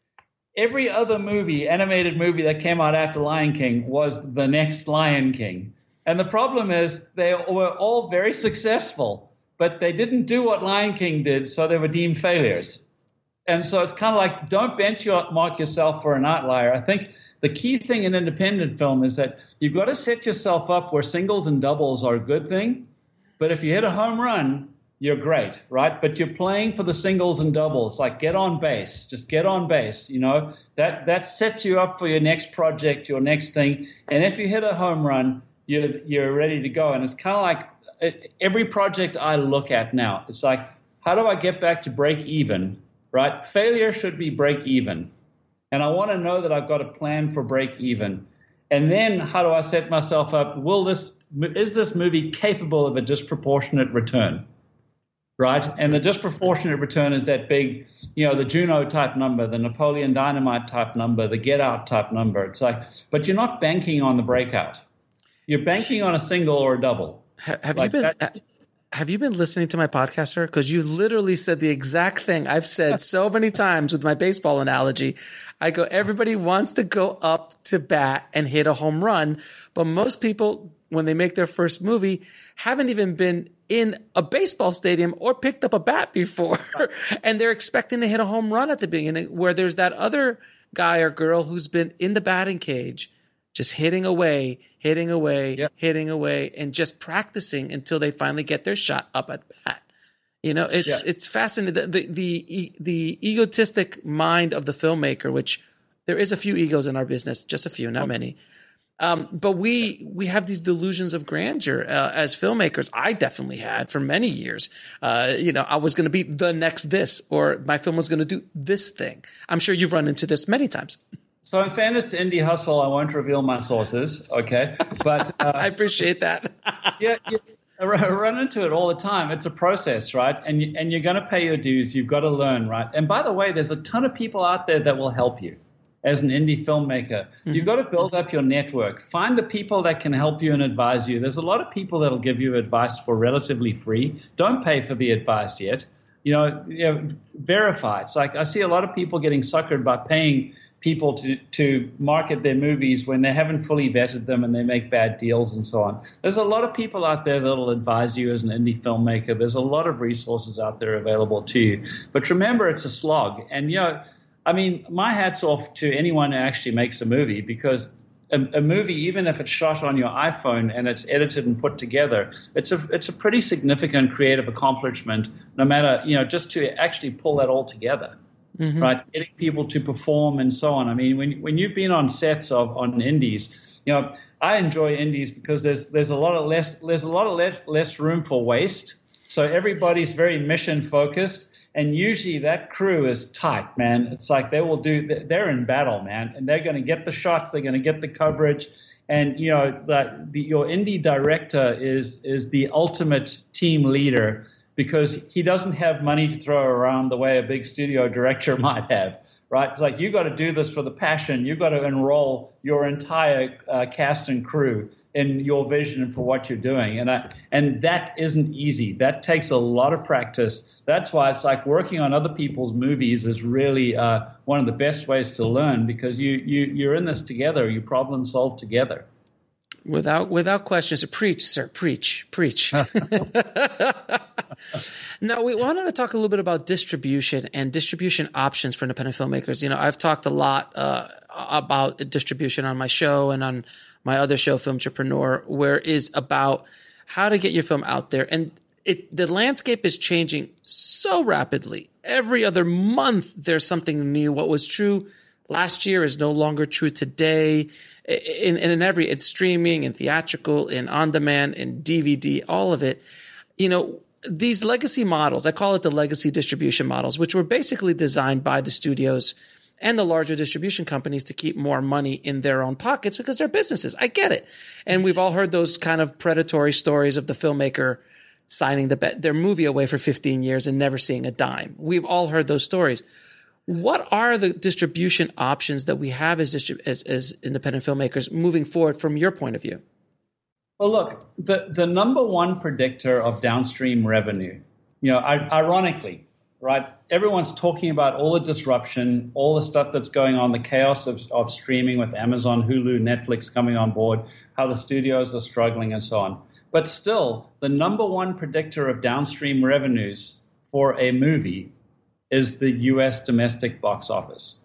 Every other movie, animated movie that came out after Lion King was the next Lion King. And the problem is they were all very successful, but they didn't do what Lion King did, so they were deemed failures. And so it's kind of like, don't benchmark yourself for an outlier. I think the key thing in independent film is that you've got to set yourself up where singles and doubles are a good thing. But if you hit a home run, you're great, right? But you're playing for the singles and doubles. Like, get on base. Just get on base, you know. That that sets you up for your next project, your next thing. And if you hit a home run, you're, you're ready to go. And it's kind of like it, every project I look at now, it's like, how do I get back to break even, right? Failure should be break even. And I want to know that I've got a plan for break even. And then how do I set myself up? Will this, is this movie capable of a disproportionate return? Right? And the disproportionate return is that big, you know, the Juno type number, the Napoleon Dynamite type number, the Get Out type number. It's like, but you're not banking on the breakout. You're banking on a single or a double. Have, have like you been that, Have you been listening to my podcast, sir? Because you literally said the exact thing I've said so many times with my baseball analogy. I go, everybody wants to go up to bat and hit a home run, but most people, when they make their first movie, haven't even been in a baseball stadium or picked up a bat before. And they're expecting to hit a home run at the beginning, where there's that other guy or girl who's been in the batting cage, just hitting away, hitting away, yep. hitting away, and just practicing until they finally get their shot up at bat. You know, it's yeah. it's fascinating. The, the the the egotistic mind of the filmmaker, which there is a few egos in our business, just a few, not okay. many. Um, but we we have these delusions of grandeur uh, as filmmakers. I definitely had for many years. Uh, you know, I was going to be the next this, or my film was going to do this thing. I'm sure you've run into this many times. So in fairness to Indie Hustle, I won't reveal my sources, okay? But uh, I appreciate that. yeah, yeah, I run into it all the time. It's a process, right? And you, and you're going to pay your dues. You've got to learn, right? And by the way, there's a ton of people out there that will help you as an indie filmmaker. Mm-hmm. You've got to build up your network. Find the people that can help you and advise you. There's a lot of people that'll give you advice for relatively free. Don't pay for the advice yet. You know, you know, verify. It's like I see a lot of people getting suckered by paying people to, to market their movies when they haven't fully vetted them and they make bad deals and so on. There's a lot of people out there that will advise you as an indie filmmaker. There's a lot of resources out there available to you. But remember, it's a slog. And, you know, I mean, my hat's off to anyone who actually makes a movie, because a, a movie, even if it's shot on your iPhone and it's edited and put together, it's a it's a pretty significant creative accomplishment, no matter, you know, just to actually pull that all together. Mm-hmm. Right, getting people to perform and so on. I mean, when when you've been on sets of on indies, you know, I enjoy indies because there's there's a lot of less there's a lot of less, less room for waste. So everybody's very mission focused, and usually that crew is tight, man. It's like they will do they're in battle, man, and they're going to get the shots, they're going to get the coverage, and you know that the, your indie director is is the ultimate team leader, because he doesn't have money to throw around the way a big studio director might have, right? It's like, you got to do this for the passion. You got to enroll your entire uh, cast and crew in your vision for what you're doing. And I, and that isn't easy. That takes a lot of practice. That's why it's like working on other people's movies is really uh, one of the best ways to learn, because you, you, you're in this together. You problem solve together. Without without questions, preach, sir, preach, preach. Now, we wanted to talk a little bit about distribution and distribution options for independent filmmakers. You know, I've talked a lot uh, about distribution on my show and on my other show, Filmtrepreneur, where it is about how to get your film out there. And it, the landscape is changing so rapidly. Every other month, there's something new. What was true last year is no longer true today. In, in, in every, it's streaming and theatrical and on demand and D V D, all of it. You know, these legacy models, I call it the legacy distribution models, which were basically designed by the studios and the larger distribution companies to keep more money in their own pockets because they're businesses. I get it. And we've all heard those kind of predatory stories of the filmmaker signing the bet, their movie away for fifteen years and never seeing a dime. We've all heard those stories. What are the distribution options that we have as, distrib- as, as independent filmmakers moving forward from your point of view? Well, look, the, the number one predictor of downstream revenue, you know, I, ironically, right, everyone's talking about all the disruption, all the stuff that's going on, the chaos of, of streaming with Amazon, Hulu, Netflix coming on board, how the studios are struggling and so on. But still, the number one predictor of downstream revenues for a movie is the U S domestic box office.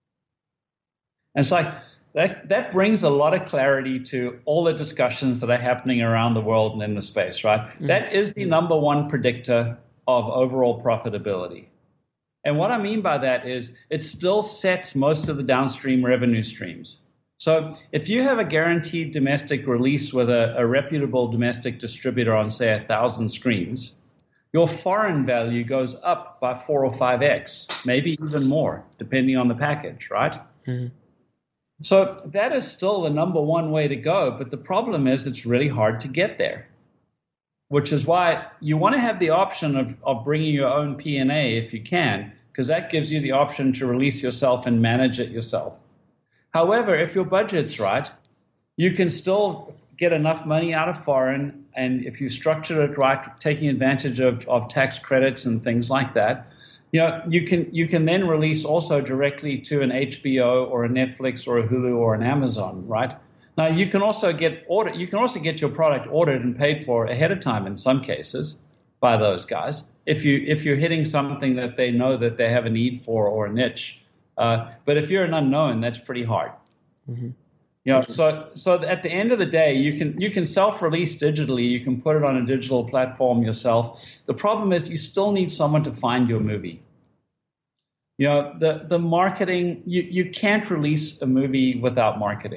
And it's like that, that brings a lot of clarity to all the discussions that are happening around the world and in the space, right? Mm-hmm. That is the number one predictor of overall profitability. And what I mean by that is it still sets most of the downstream revenue streams. So if you have a guaranteed domestic release with a, a reputable domestic distributor on, say, a thousand screens, your foreign value goes up by four or five X, maybe even more, depending on the package, right? Mm-hmm. So that is still the number one way to go. But the problem is it's really hard to get there, which is why you want to have the option of, of bringing your own P and A if you can, because that gives you the option to release yourself and manage it yourself. However, if your budget's right, you can still get enough money out of foreign, and if you structure it right, taking advantage of, of tax credits and things like that, you know, you can you can then release also directly to an H B O or a Netflix or a Hulu or an Amazon, right? Now you can also get order you can also get your product ordered and paid for ahead of time in some cases by those guys if you if you're hitting something that they know that they have a need for or a niche. Uh, but if you're an unknown, that's pretty hard. Mm-hmm. You know, so so at the end of the day, you can you can self-release digitally. You can put it on a digital platform yourself. The problem is you still need someone to find your movie. You know, the the marketing, you, you can't release a movie without marketing.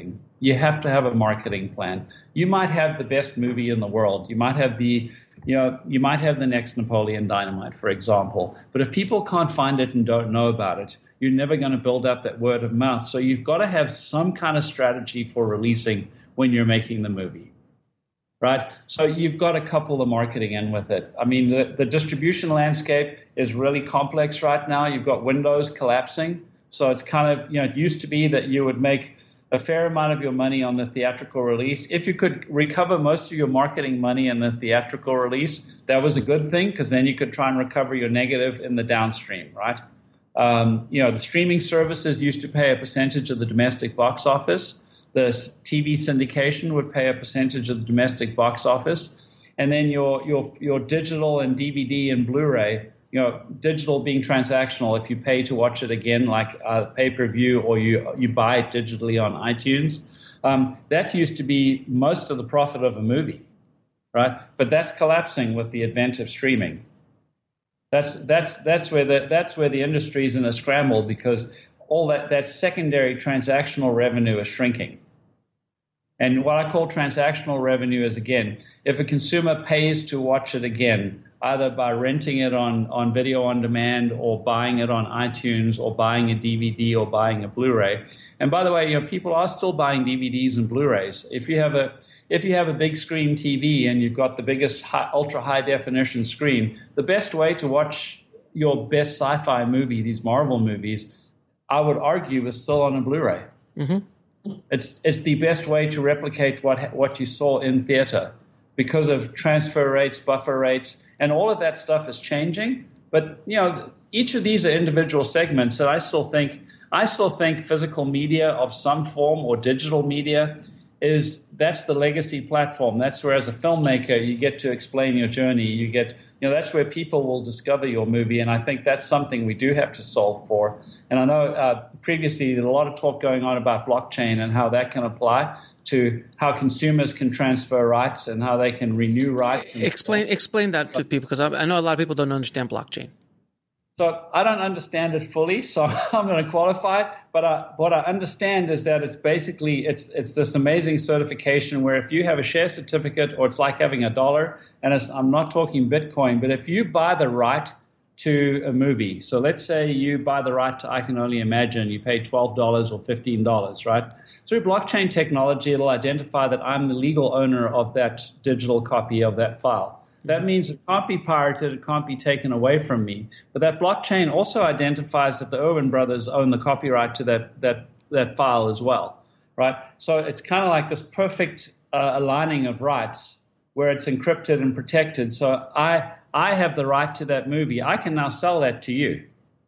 you have to have a marketing plan. You might have the best movie in the world. You might have the, you know, you might have the next Napoleon Dynamite, for example. But if people can't find it and don't know about it, you're never going to build up that word of mouth. So you've got to have some kind of strategy for releasing when you're making the movie, right? So you've got to couple the marketing in with it. I mean, the, the distribution landscape is really complex right now. You've got windows collapsing. So it's kind of, you know, it used to be that you would make a fair amount of your money on the theatrical release. If you could recover most of your marketing money in the theatrical release, that was a good thing, because then you could try and recover your negative in the downstream, right? Um, you know, the streaming services used to pay a percentage of the domestic box office. The T V syndication would pay a percentage of the domestic box office. And then your your your digital and D V D and Blu-ray, you know, digital being transactional. If you pay to watch it again, like uh, pay-per-view, or you you buy it digitally on iTunes, um, that used to be most of the profit of a movie, right? But that's collapsing with the advent of streaming. That's that's that's where the that's where the industry is in a scramble, because all that that secondary transactional revenue is shrinking. And what I call transactional revenue is, again, if a consumer pays to watch it again, either by renting it on, on video on demand, or buying it on iTunes, or buying a D V D, or buying a Blu-ray. And by the way, you know, people are still buying D V Ds and Blu-rays. If you have a if you have a big screen T V and you've got the biggest high, ultra high definition screen, the best way to watch your best sci-fi movie, these Marvel movies, I would argue, is still on a Blu-ray. Mm-hmm. It's it's the best way to replicate what what you saw in theater, because of transfer rates, buffer rates, and all of that stuff is changing. But you know, each of these are individual segments that I still think I still think physical media of some form, or digital media, is that's the legacy platform. That's where, as a filmmaker, you get to explain your journey. You get, you know, that's where people will discover your movie, and I think that's something we do have to solve for. And I know uh, previously there was a lot of talk going on about blockchain and how that can apply to how consumers can transfer rights and how they can renew rights. Explain explain that to people, because I, I know a lot of people don't understand blockchain. So I don't understand it fully, so I'm going to qualify it. But I, what I understand is that it's basically it's it's this amazing certification where if you have a share certificate, or it's like having a dollar, and it's, I'm not talking Bitcoin, but if you buy the right to a movie, so let's say you buy the right to I Can Only Imagine, you pay twelve dollars or fifteen dollars, right? Through blockchain technology, it'll identify that I'm the legal owner of that digital copy of that file. That means it can't be pirated, it can't be taken away from me. But that blockchain also identifies that the Irwin brothers own the copyright to that that that file as well, right? So it's kind of like this perfect uh, aligning of rights where it's encrypted and protected. So I I have the right to that movie. I can now sell that to you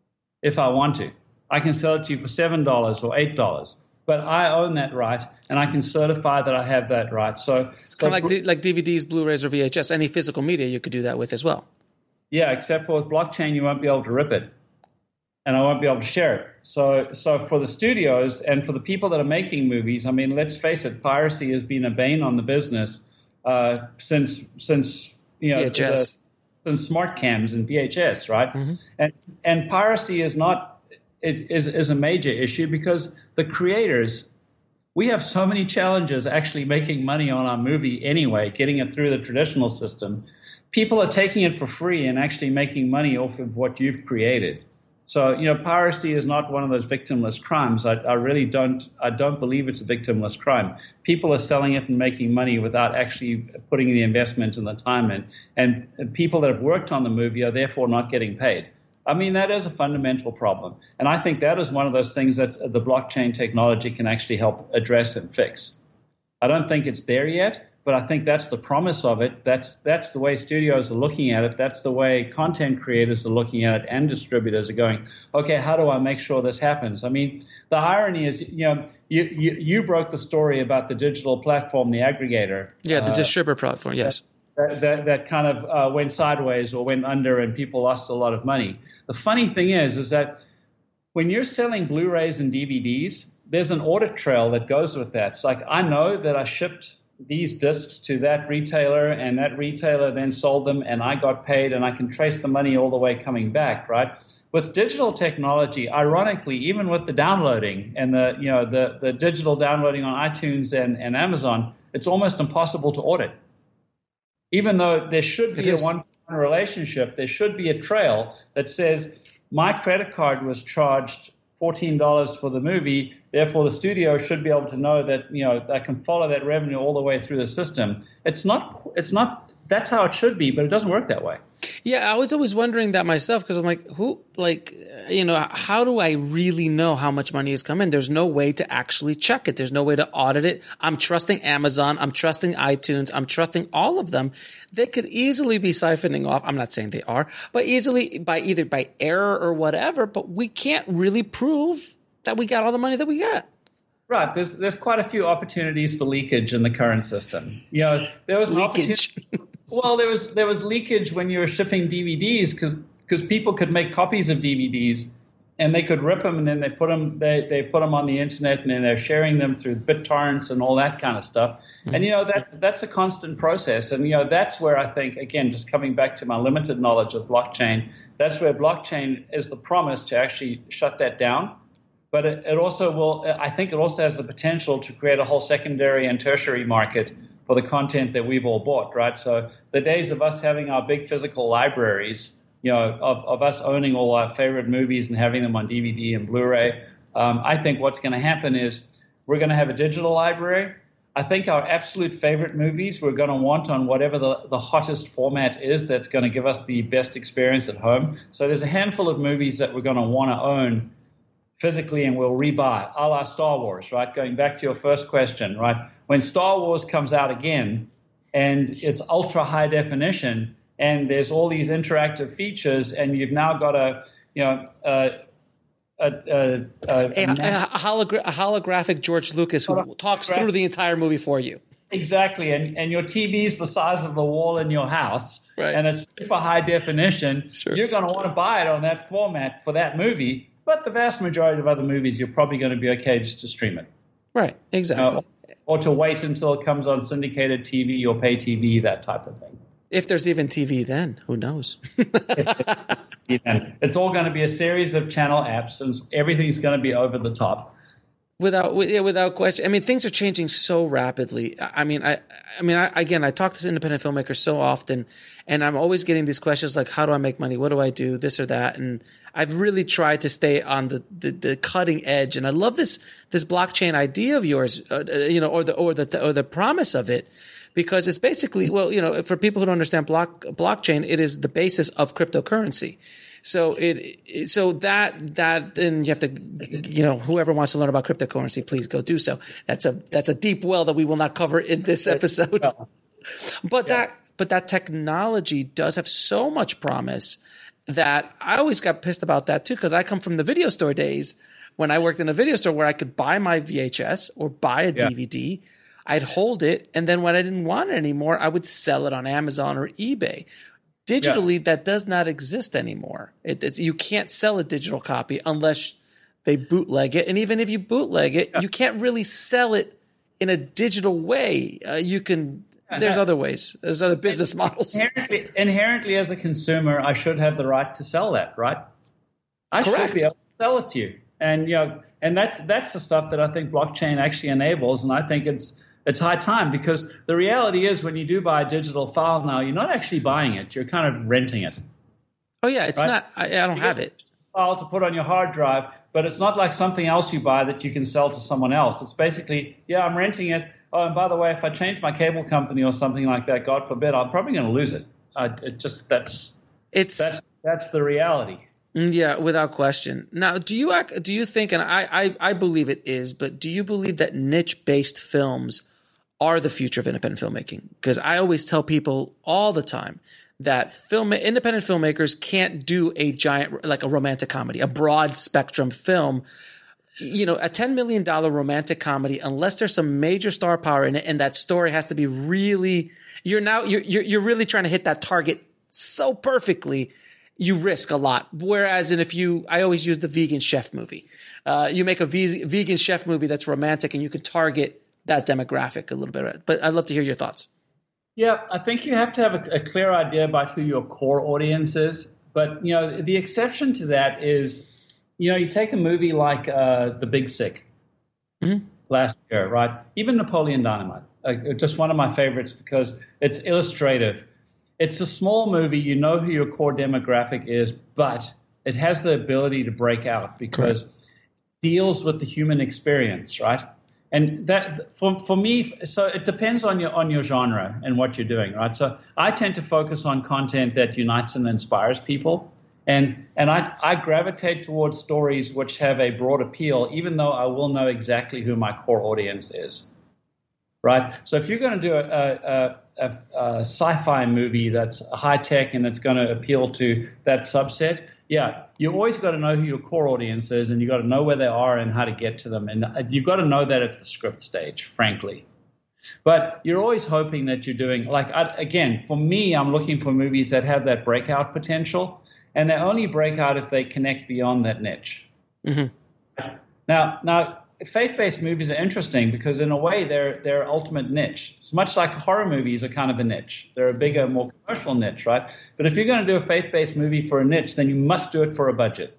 if I want to. I can sell it to you for seven dollars or eight dollars. But I own that right, and I can certify that I have that right. So it's kind so, of like, like D V Ds, Blu-rays, or V H S. Any physical media you could do that with as well. Yeah, except for with blockchain, you won't be able to rip it, and I won't be able to share it. So, so for the studios and for the people that are making movies, I mean, let's face it, piracy has been a bane on the business uh, since since you know V H S. The, since smart cams and V H S, right? Mm-hmm. And and piracy is not. It is, is a major issue because the creators, we have so many challenges actually making money on our movie anyway, getting it through the traditional system. People are taking it for free and actually making money off of what you've created. So, you know, piracy is not one of those victimless crimes. I, I really don't, I don't believe it's a victimless crime. People are selling it and making money without actually putting the investment and the time in. And, and people that have worked on the movie are therefore not getting paid. I mean, that is a fundamental problem. And I think that is one of those things that the blockchain technology can actually help address and fix. I don't think it's there yet, but I think that's the promise of it. That's that's the way studios are looking at it. That's the way content creators are looking at it, and distributors are going, okay, how do I make sure this happens? I mean, the irony is, you know, you you, you broke the story about the digital platform, the aggregator. Yeah, the uh, distributor platform, yes. That, that, that kind of uh, went sideways or went under and people lost a lot of money. The funny thing is, is that when you're selling Blu-rays and D V Ds, there's an audit trail that goes with that. It's like, I know that I shipped these discs to that retailer, and that retailer then sold them, and I got paid, and I can trace the money all the way coming back, right? With digital technology, ironically, even with the downloading and the you know the the digital downloading on iTunes and, and Amazon, it's almost impossible to audit. Even though there should be a one-to-one relationship, there should be a trail that says my credit card was charged fourteen dollars for the movie, therefore the studio should be able to know that, you know, I can follow that revenue all the way through the system. It's not, it's not, that's how it should be, but it doesn't work that way. Yeah, I was always wondering that myself because I'm like, who, like, you know, how do I really know how much money has come in? There's no way to actually check it. There's no way to audit it. I'm trusting Amazon. I'm trusting iTunes. I'm trusting all of them. They could easily be siphoning off. I'm not saying they are, but easily by either by error or whatever, but we can't really prove that we got all the money that we got. Right. There's there's quite a few opportunities for leakage in the current system. You know, there was leakage. Well, there was there was leakage when you were shipping D V Ds because because people could make copies of D V Ds and they could rip them and then they put them they, they put them on the internet and then they're sharing them through BitTorrents and all that kind of stuff. Mm-hmm. And you know that that's a constant process. And you know that's where I think, again, just coming back to my limited knowledge of blockchain, that's where blockchain is the promise to actually shut that down. But it, it also will, I think it also has the potential to create a whole secondary and tertiary market for the content that we've all bought, right? So the days of us having our big physical libraries, you know, of, of us owning all our favorite movies and having them on D V D and Blu-ray, um, I think what's going to happen is we're going to have a digital library. I think our absolute favorite movies we're going to want on whatever the, the hottest format is that's going to give us the best experience at home. So there's a handful of movies that we're going to want to own physically and we'll rebuy, a la Star Wars, right? Going back to your first question, right? When Star Wars comes out again and it's ultra high definition and there's all these interactive features and you've now got a, you know, a, a, a, a, a, a, hologra- a holographic George Lucas who talks through the entire movie for you. Exactly. And, and your T V is the size of the wall in your house, right, and it's super high definition. Sure. You're going to want to buy it on that format for that movie. But the vast majority of other movies, you're probably going to be okay just to stream it. Right, exactly. Uh, or to wait until it comes on syndicated T V or pay T V, that type of thing. If there's even T V then, who knows? It's all going to be a series of channel apps, and everything's going to be over the top. Without, without question. I mean, things are changing so rapidly. I mean, I, I mean, I, again, I talk to independent filmmakers so often, and I'm always getting these questions like, "How do I make money? What do I do? This or that?" And I've really tried to stay on the, the, the cutting edge. And I love this this blockchain idea of yours, uh, you know, or the or the or the promise of it, because it's basically, well, you know, for people who don't understand block blockchain, it is the basis of cryptocurrency. So it, it, so that, that, then you have to, you know, whoever wants to learn about cryptocurrency, please go do so. That's a, that's a deep well that we will not cover in this episode. But yeah. that, but that technology does have so much promise that I always got pissed about that too. Cause I come from the video store days when I worked in a video store where I could buy my V H S or buy a yeah. D V D. I'd hold it. And then when I didn't want it anymore, I would sell it on Amazon or eBay. Digitally, yeah. that does not exist anymore. It, it's, you can't sell a digital copy unless they bootleg it. And even if you bootleg it, yeah. you can't really sell it in a digital way. Uh, you can yeah, – there's no. other ways. There's other business models. Inherently, inherently, as a consumer, I should have the right to sell that, right? I Correct. should be able to sell it to you. And, you know, and that's that's the stuff that I think blockchain actually enables, and I think it's – It's high time, because the reality is when you do buy a digital file now, you're not actually buying it. You're kind of renting it. Oh, yeah. It's right? not – I don't you have it. File to put on your hard drive, but it's not like something else you buy that you can sell to someone else. It's basically, yeah, I'm renting it. Oh, and by the way, if I change my cable company or something like that, God forbid, I'm probably going to lose it. Uh, it just that's it's that's that's the reality. Yeah, without question. Now, do you act, do you think, and I, I I believe it is, but do you believe that niche-based films are the future of independent filmmaking? Because I always tell people all the time that film independent filmmakers can't do a giant, like a romantic comedy, a broad spectrum film. You know, a ten million dollars romantic comedy, unless there's some major star power in it, and that story has to be really, you're now, you're, you're, you're really trying to hit that target so perfectly, you risk a lot. Whereas in if you, I always use the vegan chef movie. Uh, you make a ve- vegan chef movie that's romantic and you can target that demographic a little bit. But I'd love to hear your thoughts. Yeah, I think you have to have a, a clear idea about who your core audience is. But, you know, the exception to that is, you know, you take a movie like uh, The Big Sick mm-hmm. last year, right? Even Napoleon Dynamite, uh, just one of my favorites because it's illustrative. It's a small movie. You know who your core demographic is, but it has the ability to break out because Correct. It deals with the human experience, right? And that for for me, so it depends on your on your genre and what you're doing, right? So I tend to focus on content that unites and inspires people, and and I I gravitate towards stories which have a broad appeal, even though I will know exactly who my core audience is, right? So if you're going to do a a, a, a sci-fi movie that's high tech and it's going to appeal to that subset, yeah, you always got to know who your core audience is, and you got to know where they are and how to get to them. And you've got to know that at the script stage, frankly. But you're always hoping that you're doing, like, I, again, for me, I'm looking for movies that have that breakout potential, and they only break out if they connect beyond that niche. Mm-hmm. Now, now, faith-based movies are interesting because in a way they're they're ultimate niche. It's much like horror movies are kind of a niche. They're a bigger, more commercial niche, right? But if you're going to do a faith-based movie for a niche, then you must do it for a budget.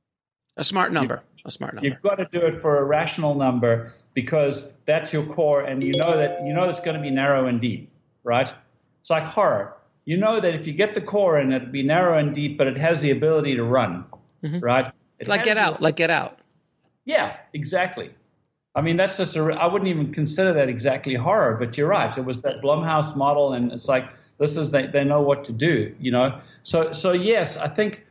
A smart number. You, a smart number. You've got to do it for a rational number because that's your core, and you know that you know it's going to be narrow and deep, right? It's like horror. You know that if you get the core and it'll be narrow and deep, but it has the ability to run, mm-hmm. right? It like Get Out. The, like Get Out. Yeah, exactly. I mean, that's just a, I wouldn't even consider that exactly horror, but you're right. It was that Blumhouse model, and it's like, this is, they, they know what to do, you know? So, so yes, I think,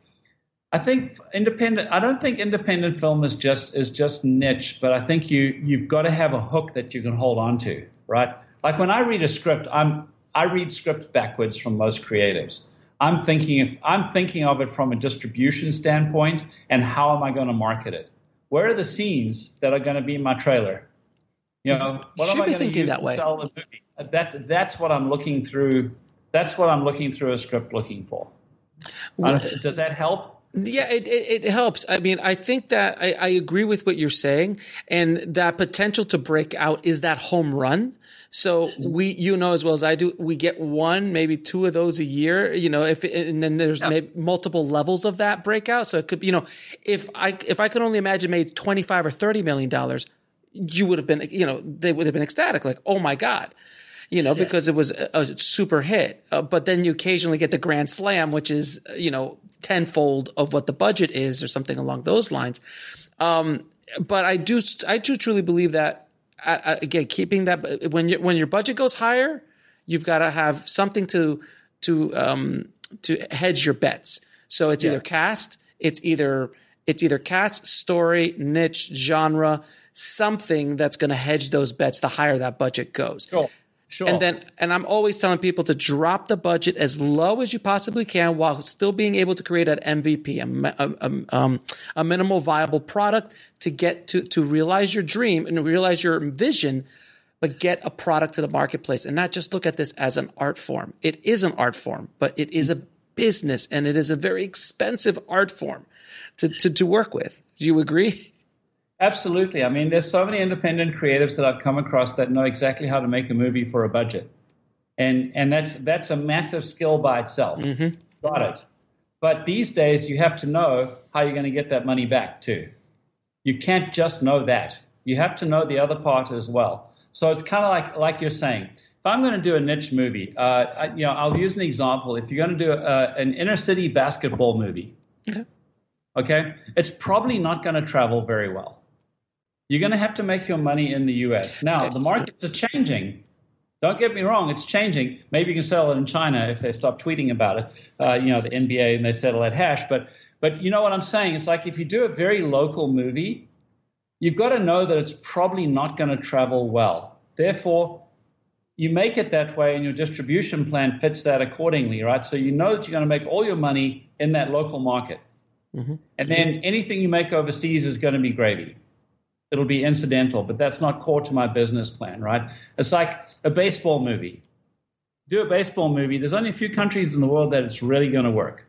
I think independent, I don't think independent film is just, is just niche, but I think you, you've got to have a hook that you can hold on to, right? Like when I read a script, I'm, I read scripts backwards from most creatives. I'm thinking if I'm thinking of it from a distribution standpoint and how am I going to market it? Where are the scenes that are going to be in my trailer? You know, what you am I be going thinking to use that to way. sell the movie? That that's what I'm looking through. That's what I'm looking through a script looking for. Well, uh, does that help? Yeah, it, it, it helps. I mean, I think that I, I agree with what you're saying, and that potential to break out is that home run. So we, you know, as well as I do, we get one, maybe two of those a year, you know, if, and then there's yeah. maybe multiple levels of that breakout. So it could, you know, if I, if I could only imagine made twenty-five or thirty million dollars, you would have been, you know, they would have been ecstatic. Like, oh my God, you know, yeah. because it was a, a super hit. Uh, but then you occasionally get the grand slam, which is, you know, tenfold of what the budget is or something along those lines. Um, but I do, I do truly believe that, Uh, again, keeping that when your when your budget goes higher, you've got to have something to to um, to hedge your bets. So it's yeah. either cast, it's either it's either cast, story, niche, genre, something that's going to hedge those bets. The higher that budget goes. Sure. Sure. And then, and I'm always telling people to drop the budget as low as you possibly can while still being able to create an M V P, a, a, um, a minimal viable product to get to, to realize your dream and realize your vision, but get a product to the marketplace and not just look at this as an art form. It is an art form, but it is a business and it is a very expensive art form to, to, to work with. Do you agree? Absolutely. I mean, there's so many independent creatives that I've come across that know exactly how to make a movie for a budget. And and that's that's a massive skill by itself. Mm-hmm. Got it. But these days, you have to know how you're going to get that money back, too. You can't just know that. You have to know the other part as well. So it's kind of like like you're saying. If I'm going to do a niche movie, uh, I, you know, I'll use an example. If you're going to do a, an inner city basketball movie, okay, okay, it's probably not going to travel very well. You're going to have to make your money in the U S. Now, the markets are changing. Don't get me wrong, it's changing. Maybe you can sell it in China if they stop tweeting about it, uh, you know, the N B A, and they settle at hash. But, but you know what I'm saying? It's like if you do a very local movie, you've got to know that it's probably not going to travel well. Therefore, you make it that way, and your distribution plan fits that accordingly, right? So you know that you're going to make all your money in that local market. Mm-hmm. And then anything you make overseas is going to be gravy. It'll be incidental, but that's not core to my business plan, right? It's like a baseball movie. Do a baseball movie. There's only a few countries in the world that it's really going to work.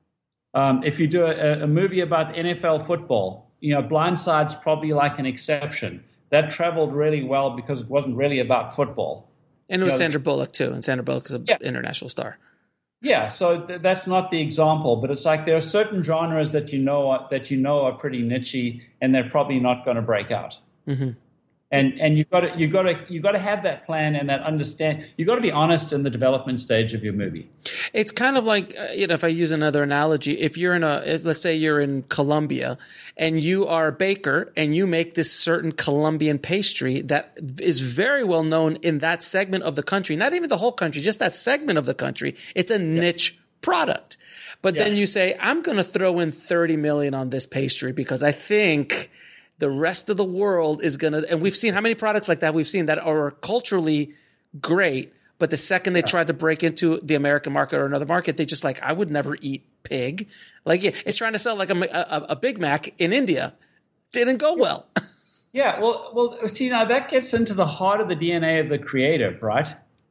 Um, if you do a, a movie about N F L football, you know, Blindside's probably like an exception. that traveled really well because it wasn't really about football. And it was you know, Sandra Bullock too, and Sandra Bullock is an yeah. international star. Yeah, so th- that's not the example, but it's like there are certain genres that you know are, that you know are pretty nichey, and they're probably not going to break out. Mm-hmm. And and you've got to you got to you got to have that plan and that understand. You got to be honest in the development stage of your movie. It's kind of like, uh, you know, if I use another analogy, if you're in a, if, let's say you're in Colombia and you are a baker and you make this certain Colombian pastry that is very well known in that segment of the country, not even the whole country, just that segment of the country. It's a yeah. niche product. But yeah. then you say, I'm going to throw in thirty million on this pastry because I think the rest of the world is going to, and we've seen how many products like that we've seen that are culturally great, but the second they yeah. tried to break into the American market or another market, they just like, I would never eat pig. Like it's trying to sell like a, a, a Big Mac in India. Didn't go well. Yeah, well, well, see, now that gets into the heart of the D N A of the creative, right?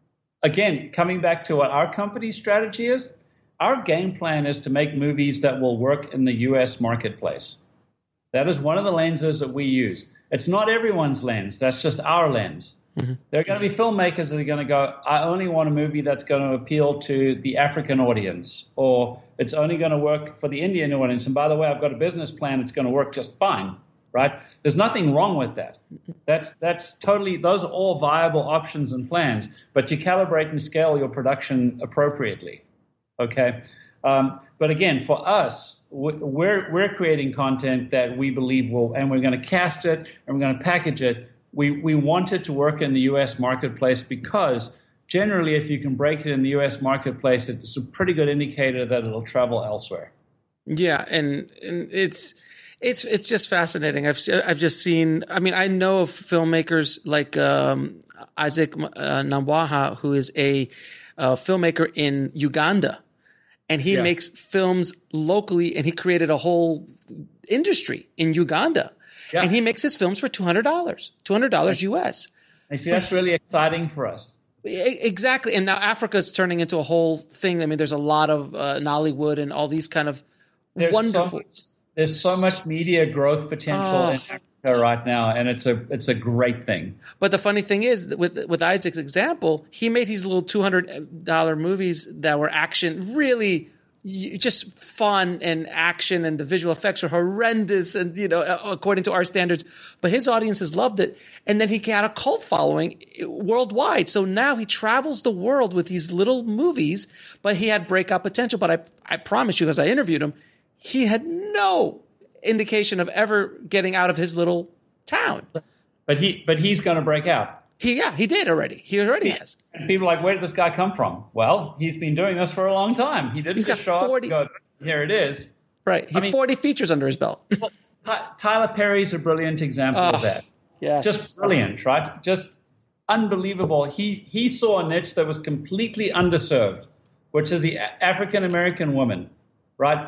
Again, coming back to what our company's strategy is, our game plan is to make movies that will work in the U S marketplace. That is one of the lenses that we use. It's not everyone's lens. That's just our lens. Mm-hmm. There are going to be filmmakers that are going to go, I only want a movie that's going to appeal to the African audience, or it's only going to work for the Indian audience. And by the way, I've got a business plan. It's going to work just fine, right? There's nothing wrong with that. That's that's totally, those are all viable options and plans, but you calibrate and scale your production appropriately, okay? Um, but again, for us, we're we're creating content that we believe will, and we're going to cast it and we're going to package it. We we want it to work in the U S marketplace because generally, if you can break it in the U S marketplace, it's a pretty good indicator that it'll travel elsewhere. Yeah, and, and it's it's it's just fascinating. I've I've just seen. I mean, I know of filmmakers like um, Isaac uh, Namwaha, who is a uh, filmmaker in Uganda. And he yeah. makes films locally, and he created a whole industry in Uganda. Yeah. And he makes his films for two hundred dollars, two hundred dollars U S. I see that's really exciting for us. Exactly. And now Africa is turning into a whole thing. I mean, there's a lot of uh, Nollywood and all these kind of there's wonderful. So much, there's so much media growth potential oh. in Africa right now, and it's a it's a great thing. But the funny thing is, with with Isaac's example, he made these little two hundred dollars movies that were action, really just fun and action, and the visual effects are horrendous, and you know, according to our standards. But his audiences loved it, and then he got a cult following worldwide. So now he travels the world with these little movies, but he had breakout potential. But I I promise you, because I interviewed him, he had no indication of ever getting out of his little town. But he, but he's going to break out. He, yeah, he did already. He already yeah. has. And people are like, where did this guy come from? Well, he's been doing this for a long time. He didn't he's just got show forty up and go, here it is. Right. He I mean, forty features under his belt. Well, Tyler Perry's a brilliant example oh, of that. Yeah. Just brilliant, right? Just unbelievable. He, he saw a niche that was completely underserved, which is the African American woman, right?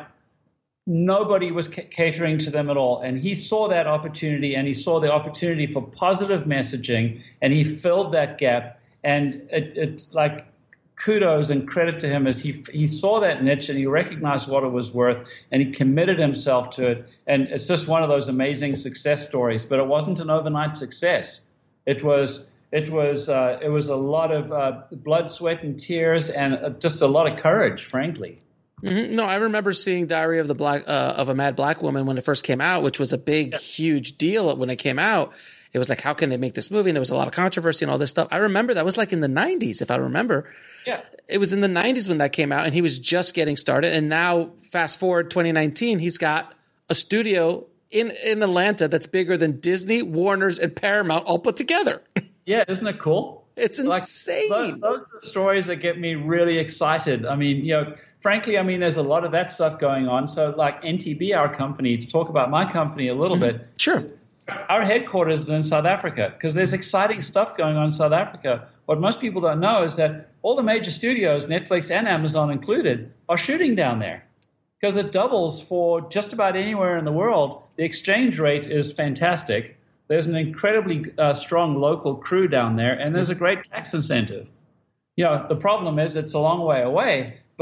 Nobody was c- catering to them at all. And he saw that opportunity, and he saw the opportunity for positive messaging, and he filled that gap. And it, it's like kudos and credit to him as he he saw that niche, and he recognized what it was worth, and he committed himself to it. And it's just one of those amazing success stories. But it wasn't an overnight success. It was it was uh, it was a lot of uh, blood, sweat, and tears, and uh, just a lot of courage, frankly. Mm-hmm. No, I remember seeing Diary of the Black uh, of a Mad Black Woman when it first came out, which was a big, yeah. huge deal when it came out. It was like, how can they make this movie? And there was a lot of controversy and all this stuff. I remember that was like in the nineties, if I remember. Yeah, it was in the nineties when that came out, and he was just getting started. And now, fast forward twenty nineteen, he's got a studio in in Atlanta that's bigger than Disney, Warner's, and Paramount all put together. Yeah, isn't it cool? It's insane. Like, those, those are the stories that get me really excited. I mean, you know. Frankly, I mean, there's a lot of that stuff going on. So like N T B, our company, to talk about my company a little mm-hmm. bit. Sure. Our headquarters is in South Africa because there's exciting stuff going on in South Africa. What most people don't know is that all the major studios, Netflix and Amazon included, are shooting down there because it doubles for just about anywhere in the world. The exchange rate is fantastic. There's an incredibly uh, strong local crew down there, and there's a great tax incentive. You know, the problem is it's a long way away, but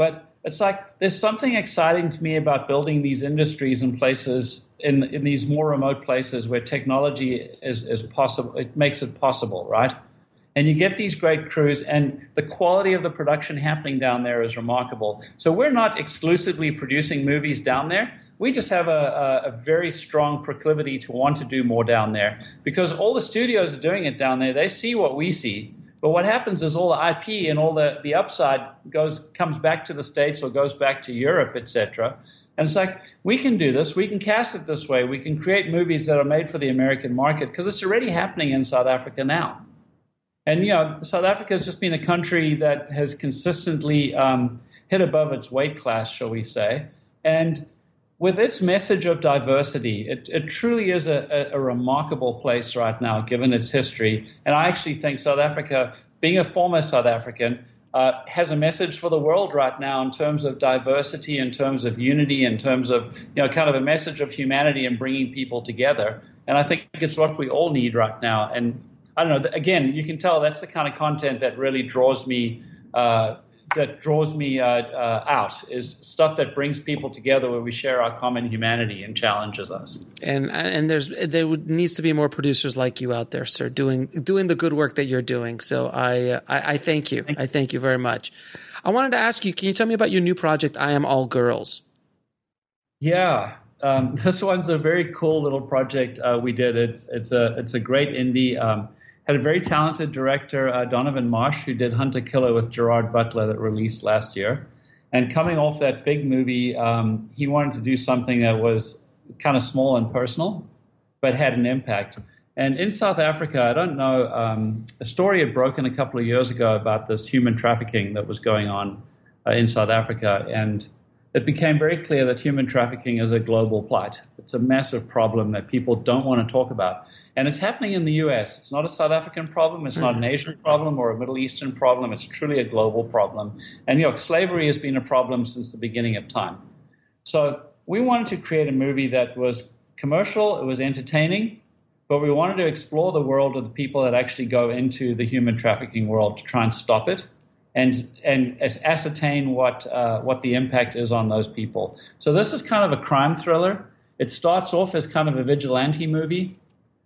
it's like there's something exciting to me about building these industries in places, in, in these more remote places where technology is, is possible. It makes it possible, right? And you get these great crews, and the quality of the production happening down there is remarkable. So we're not exclusively producing movies down there. We just have a, a, a very strong proclivity to want to do more down there because all the studios are doing it down there. They see what we see. But what happens is all the I P and all the, the upside goes comes back to the States or goes back to Europe, et cetera. And it's like, we can do this. We can cast it this way. We can create movies that are made for the American market because it's already happening in South Africa now. And, you know, South Africa has just been a country that has consistently um, hit above its weight class, shall we say. And with its message of diversity, it, it truly is a, a, a remarkable place right now, given its history. And I actually think South Africa, being a former South African, uh, has a message for the world right now in terms of diversity, in terms of unity, in terms of, you know, kind of a message of humanity and bringing people together. And I think it's what we all need right now. And I don't know, again, you can tell that's the kind of content that really draws me uh, that draws me uh, uh, out, is stuff that brings people together where we share our common humanity and challenges us. And and there's there would, needs to be more producers like you out there, sir, doing doing the good work that you're doing. So I uh, I, I thank you. I thank you very much. I wanted to ask you, can you tell me about your new project, I Am All Girls? Yeah. Um, this one's a very cool little project uh, we did. It's it's a it's a great indie. Um, had a very talented director, uh, Donovan Marsh, who did Hunter Killer with Gerard Butler that released last year. And coming off that big movie, um, he wanted to do something that was kind of small and personal, but had an impact. And in South Africa, I don't know, um, a story had broken a couple of years ago about this human trafficking that was going on uh, in South Africa. And it became very clear that human trafficking is a global plight. It's a massive problem that people don't want to talk about. And it's happening in the U S. It's not a South African problem. It's not an Asian problem or a Middle Eastern problem. It's truly a global problem. And, you know, slavery has been a problem since the beginning of time. So we wanted to create a movie that was commercial, it was entertaining, but we wanted to explore the world of the people that actually go into the human trafficking world to try and stop it and and ascertain what uh, what the impact is on those people. So this is kind of a crime thriller. It starts off as kind of a vigilante movie.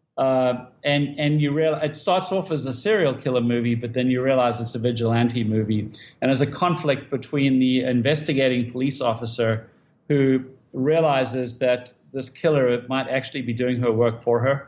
Uh, and and you real it starts off as a serial killer movie, but then you realize it's a vigilante movie, and there's a conflict between the investigating police officer who realizes that this killer might actually be doing her work for her,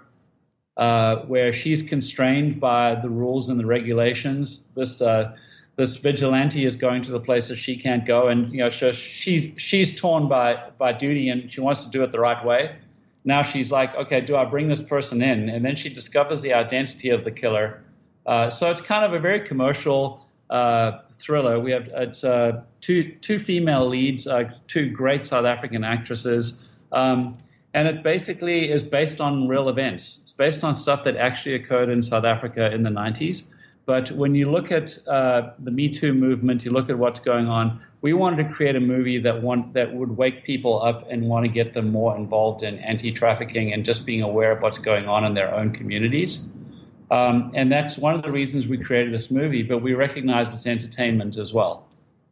uh, where she's constrained by the rules and the regulations. This uh, this vigilante is going to the places she can't go, and you know so she's she's torn by by duty, and she wants to do it the right way. Now she's like, okay, do I bring this person in? And then she discovers the identity of the killer. Uh, so it's kind of a very commercial uh, thriller. We have it's uh, two two female leads, uh, two great South African actresses, um, and it basically is based on real events. It's based on stuff that actually occurred in South Africa in the nineties. But when you look at uh, the Me Too movement, you look at what's going on. We wanted to create a movie that want, that would wake people up and want to get them more involved in anti-trafficking and just being aware of what's going on in their own communities. Um, and that's one of the reasons we created this movie, but we recognize it's entertainment as well.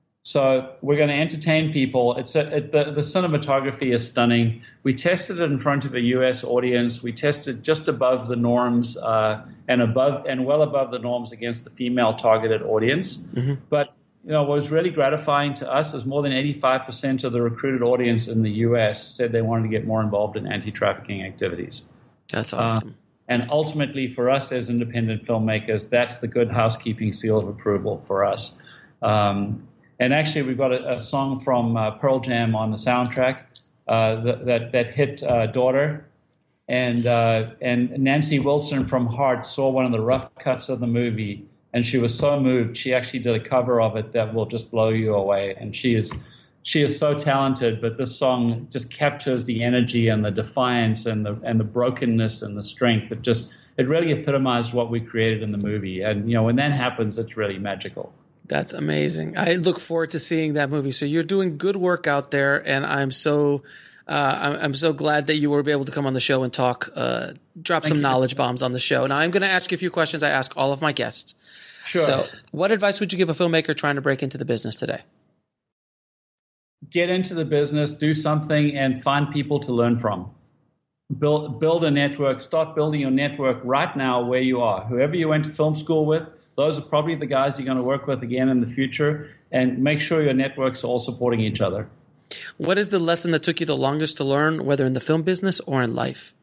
So we're going to entertain people. It's a, it, the, the cinematography is stunning. We tested it in front of a U S audience. We tested just above the norms uh, and above and well above the norms against the female targeted audience. Mm-hmm. But you know, what was really gratifying to us is more than eighty-five percent of the recruited audience in the U S said they wanted to get more involved in anti-trafficking activities. That's awesome. Uh, and ultimately, for us as independent filmmakers, that's the good housekeeping seal of approval for us. Um, and actually, we've got a, a song from uh, Pearl Jam on the soundtrack uh, that, that that hit uh, Daughter. And uh, and Nancy Wilson from Heart saw one of the rough cuts of the movie. And she was so moved, she actually did a cover of it that will just blow you away. And she is she is so talented, but this song just captures the energy and the defiance and the and the brokenness and the strength. It just it really epitomized what we created in the movie. And you know, when that happens, it's really magical. That's amazing. I look forward to seeing that movie. So you're doing good work out there, and I'm so uh, I'm, I'm so glad that you were able to come on the show and talk, uh, drop Thank some you. knowledge bombs on the show. Now I'm going to ask you a few questions I ask all of my guests. Sure. So what advice would you give a filmmaker trying to break into the business today? get into the business, do something, and find people to learn from. Build, build a network. Start building your network right now where you are. Whoever you went to film school with, those are probably the guys you're going to work with again in the future. And make sure your networks are all supporting each other. What is the lesson that took you the longest to learn, whether in the film business or in life?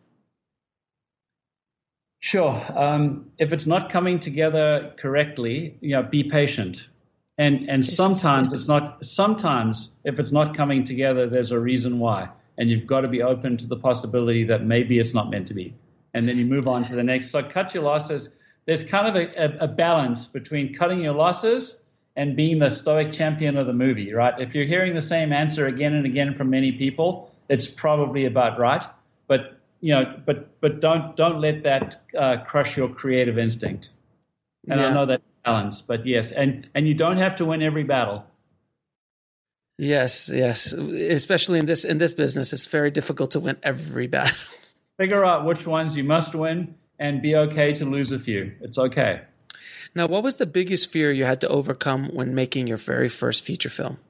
Sure. Um, if it's not coming together correctly, you know, be patient. And and sometimes it's not. Sometimes if it's not coming together, there's a reason why, and you've got to be open to the possibility that maybe it's not meant to be. And then you move on to the next. So cut your losses. There's kind of a, a, a balance between cutting your losses and being the stoic champion of the movie, right? If you're hearing the same answer again and again from many people, it's probably about right. But you know, but but don't don't let that uh, crush your creative instinct. And yeah. I know that balance, but yes, and and you don't have to win every battle. Yes, yes, especially in this in this business, it's very difficult to win every battle. Figure out which ones you must win, and be okay to lose a few. It's okay. Now, what was the biggest fear you had to overcome when making your very first feature film?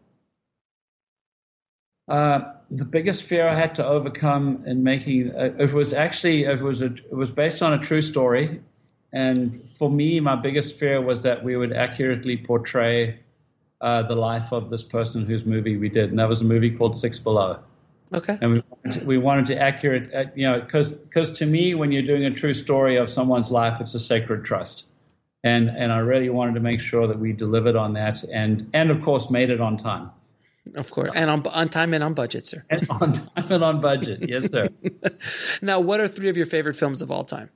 Uh, the biggest fear I had to overcome in making uh, it was actually it was a, it was based on a true story, and for me, my biggest fear was that we would accurately portray uh, the life of this person whose movie we did, and that was a movie called Six Below. Okay. And we wanted to, we wanted to accurate, uh, you know, because because to me, when you're doing a true story of someone's life, it's a sacred trust, and and I really wanted to make sure that we delivered on that, and and of course made it on time. Of course, and on on time and on budget, sir. And on time and on budget, yes, sir. Now, what are three of your favorite films of all time?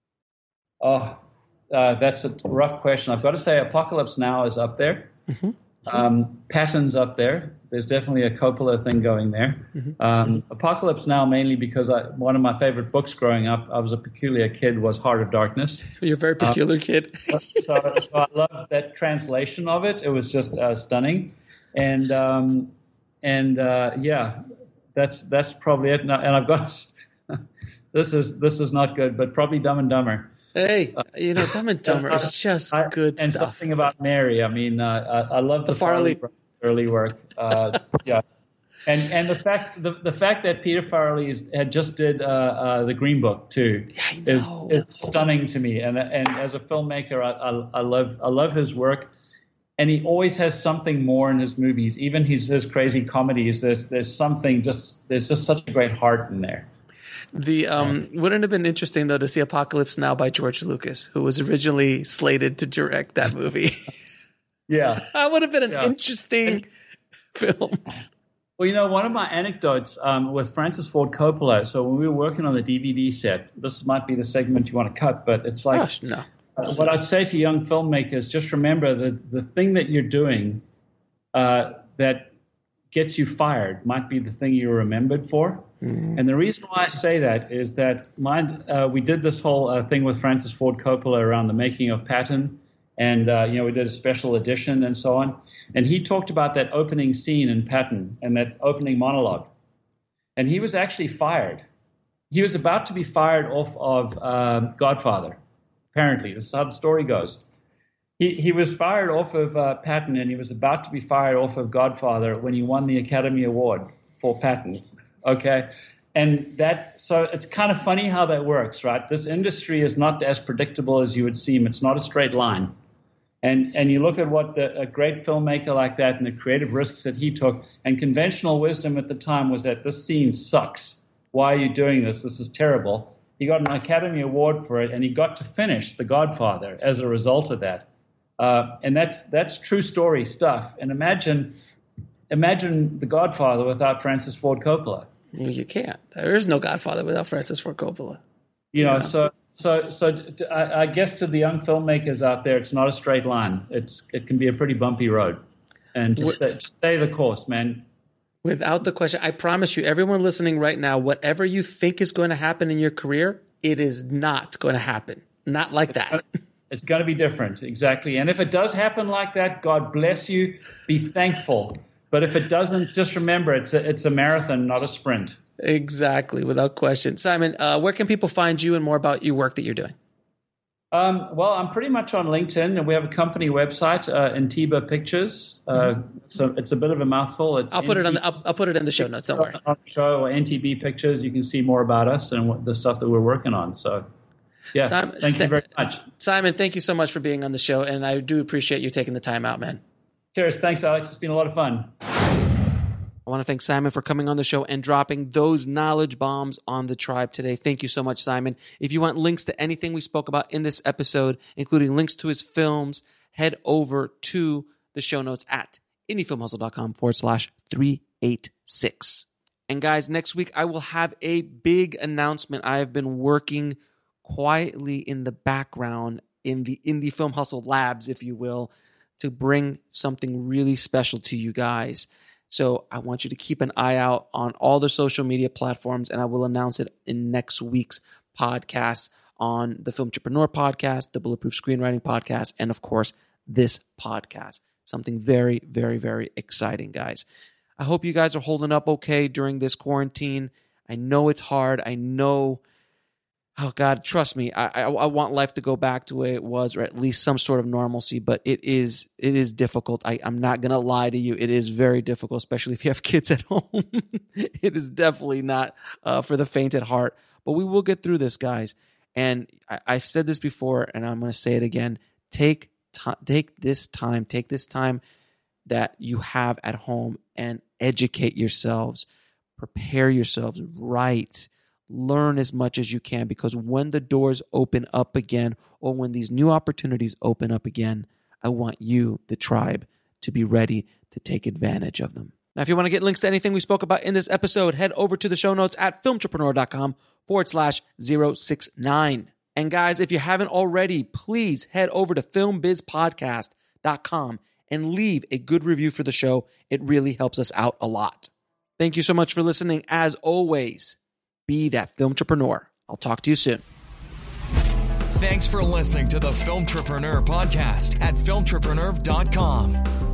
Oh, uh, that's a rough question. I've got to say, Apocalypse Now is up there. Mm-hmm. Um, Patton's up there. There's definitely a Coppola thing going there. Mm-hmm. Um, Apocalypse Now, mainly because I, one of my favorite books growing up, I was a peculiar kid, was Heart of Darkness. You're a very peculiar um, kid. so, so I love that translation of it. It was just uh, stunning. And um, and uh, yeah, that's that's probably it. And I've got this is this is not good, but probably Dumb and Dumber. Hey, you know, Dumb and Dumber is just I, good and stuff. And something about Mary. I mean, uh, I, I love the, the Farley, Farley early work. Uh, yeah, and and the fact the, the fact that Peter Farrelly is, had just did uh, uh, the Green Book too yeah, is is stunning to me. And and as a filmmaker, I, I I love I love his work. And he always has something more in his movies. Even his his crazy comedies, there's there's something just there's just such a great heart in there. The um, wouldn't it have been interesting though to see Apocalypse Now by George Lucas, who was originally slated to direct that movie? Yeah, that would have been an yeah. interesting and, film. Well, you know, one of my anecdotes um, with Francis Ford Coppola. So when we were working on the D V D set, this might be the segment you want to cut, but it's like Gosh, no. uh, what I'd say to young filmmakers: just remember that the thing that you're doing uh, that gets you fired might be the thing you're remembered for. Mm-hmm. And the reason why I say that is that mine, uh, we did this whole uh, thing with Francis Ford Coppola around the making of Patton, and uh, you know we did a special edition and so on. And he talked about that opening scene in Patton and that opening monologue. And he was actually fired. He was about to be fired off of uh, Godfather. Apparently, this is how the story goes. He he was fired off of uh, Patton, and he was about to be fired off of Godfather when he won the Academy Award for Patton. Okay, and that so it's kind of funny how that works, right? This industry is not as predictable as you would seem. It's not a straight line, and and you look at what the, a great filmmaker like that and the creative risks that he took. And conventional wisdom at the time was that this scene sucks. Why are you doing this? This is terrible. He got an Academy Award for it, and he got to finish The Godfather as a result of that. Uh, and that's that's true story stuff. And imagine. Imagine The Godfather without Francis Ford Coppola. Well, you can't. There is no Godfather without Francis Ford Coppola. You know, yeah. so so so I, I guess to the young filmmakers out there, it's not a straight line. It's it can be a pretty bumpy road, and just stay, just stay the course, man. Without the question, I promise you, everyone listening right now, whatever you think is going to happen in your career, it is not going to happen. Not like that. It's going to be different, exactly. And if it does happen like that, God bless you. Be thankful. But if it doesn't, just remember it's a, it's a marathon, not a sprint. Exactly, without question. Simon, uh, where can people find you and more about your work that you're doing? Um, well, I'm pretty much on LinkedIn, and we have a company website, uh, Antiba Pictures. Uh, mm-hmm. So it's a bit of a mouthful. It's I'll put N T- it on. The, I'll, I'll put it in the show notes. Don't worry. On the show or N T B Pictures, you can see more about us and what the stuff that we're working on. So, yeah, Simon, thank you very much, Simon. Thank you so much for being on the show, and I do appreciate you taking the time out, man. Cheers. Thanks, Alex. It's been a lot of fun. I want to thank Simon for coming on the show and dropping those knowledge bombs on the tribe today. Thank you so much, Simon. If you want links to anything we spoke about in this episode, including links to his films, head over to the show notes at indiefilmhustle.com forward slash 386. And guys, next week I will have a big announcement. I have been working quietly in the background in the Indie Film Hustle labs, if you will, to bring something really special to you guys. So I want you to keep an eye out on all the social media platforms, and I will announce it in next week's podcast on the Filmtrepreneur podcast, the Bulletproof Screenwriting podcast, and of course, this podcast. Something very, very, very exciting, guys. I hope you guys are holding up okay during this quarantine. I know it's hard. I know, oh God, trust me, I, I, I want life to go back to the way it was, or at least some sort of normalcy, but it is it is difficult. I, I'm not going to lie to you. It is very difficult, especially if you have kids at home. It is definitely not uh, for the faint at heart, but we will get through this, guys. And I, I've said this before, and I'm going to say it again. Take, t- take this time, take this time that you have at home and educate yourselves, prepare yourselves right. Learn as much as you can, because when the doors open up again, or when these new opportunities open up again, I want you, the tribe, to be ready to take advantage of them. Now, if you want to get links to anything we spoke about in this episode, head over to the show notes at filmtrepreneur.com forward slash 069. And guys, if you haven't already, please head over to film biz podcast dot com and leave a good review for the show. It really helps us out a lot. Thank you so much for listening. As always, be that filmtrepreneur. I'll talk to you soon. Thanks for listening to the Filmtrepreneur podcast at filmtrepreneur dot com.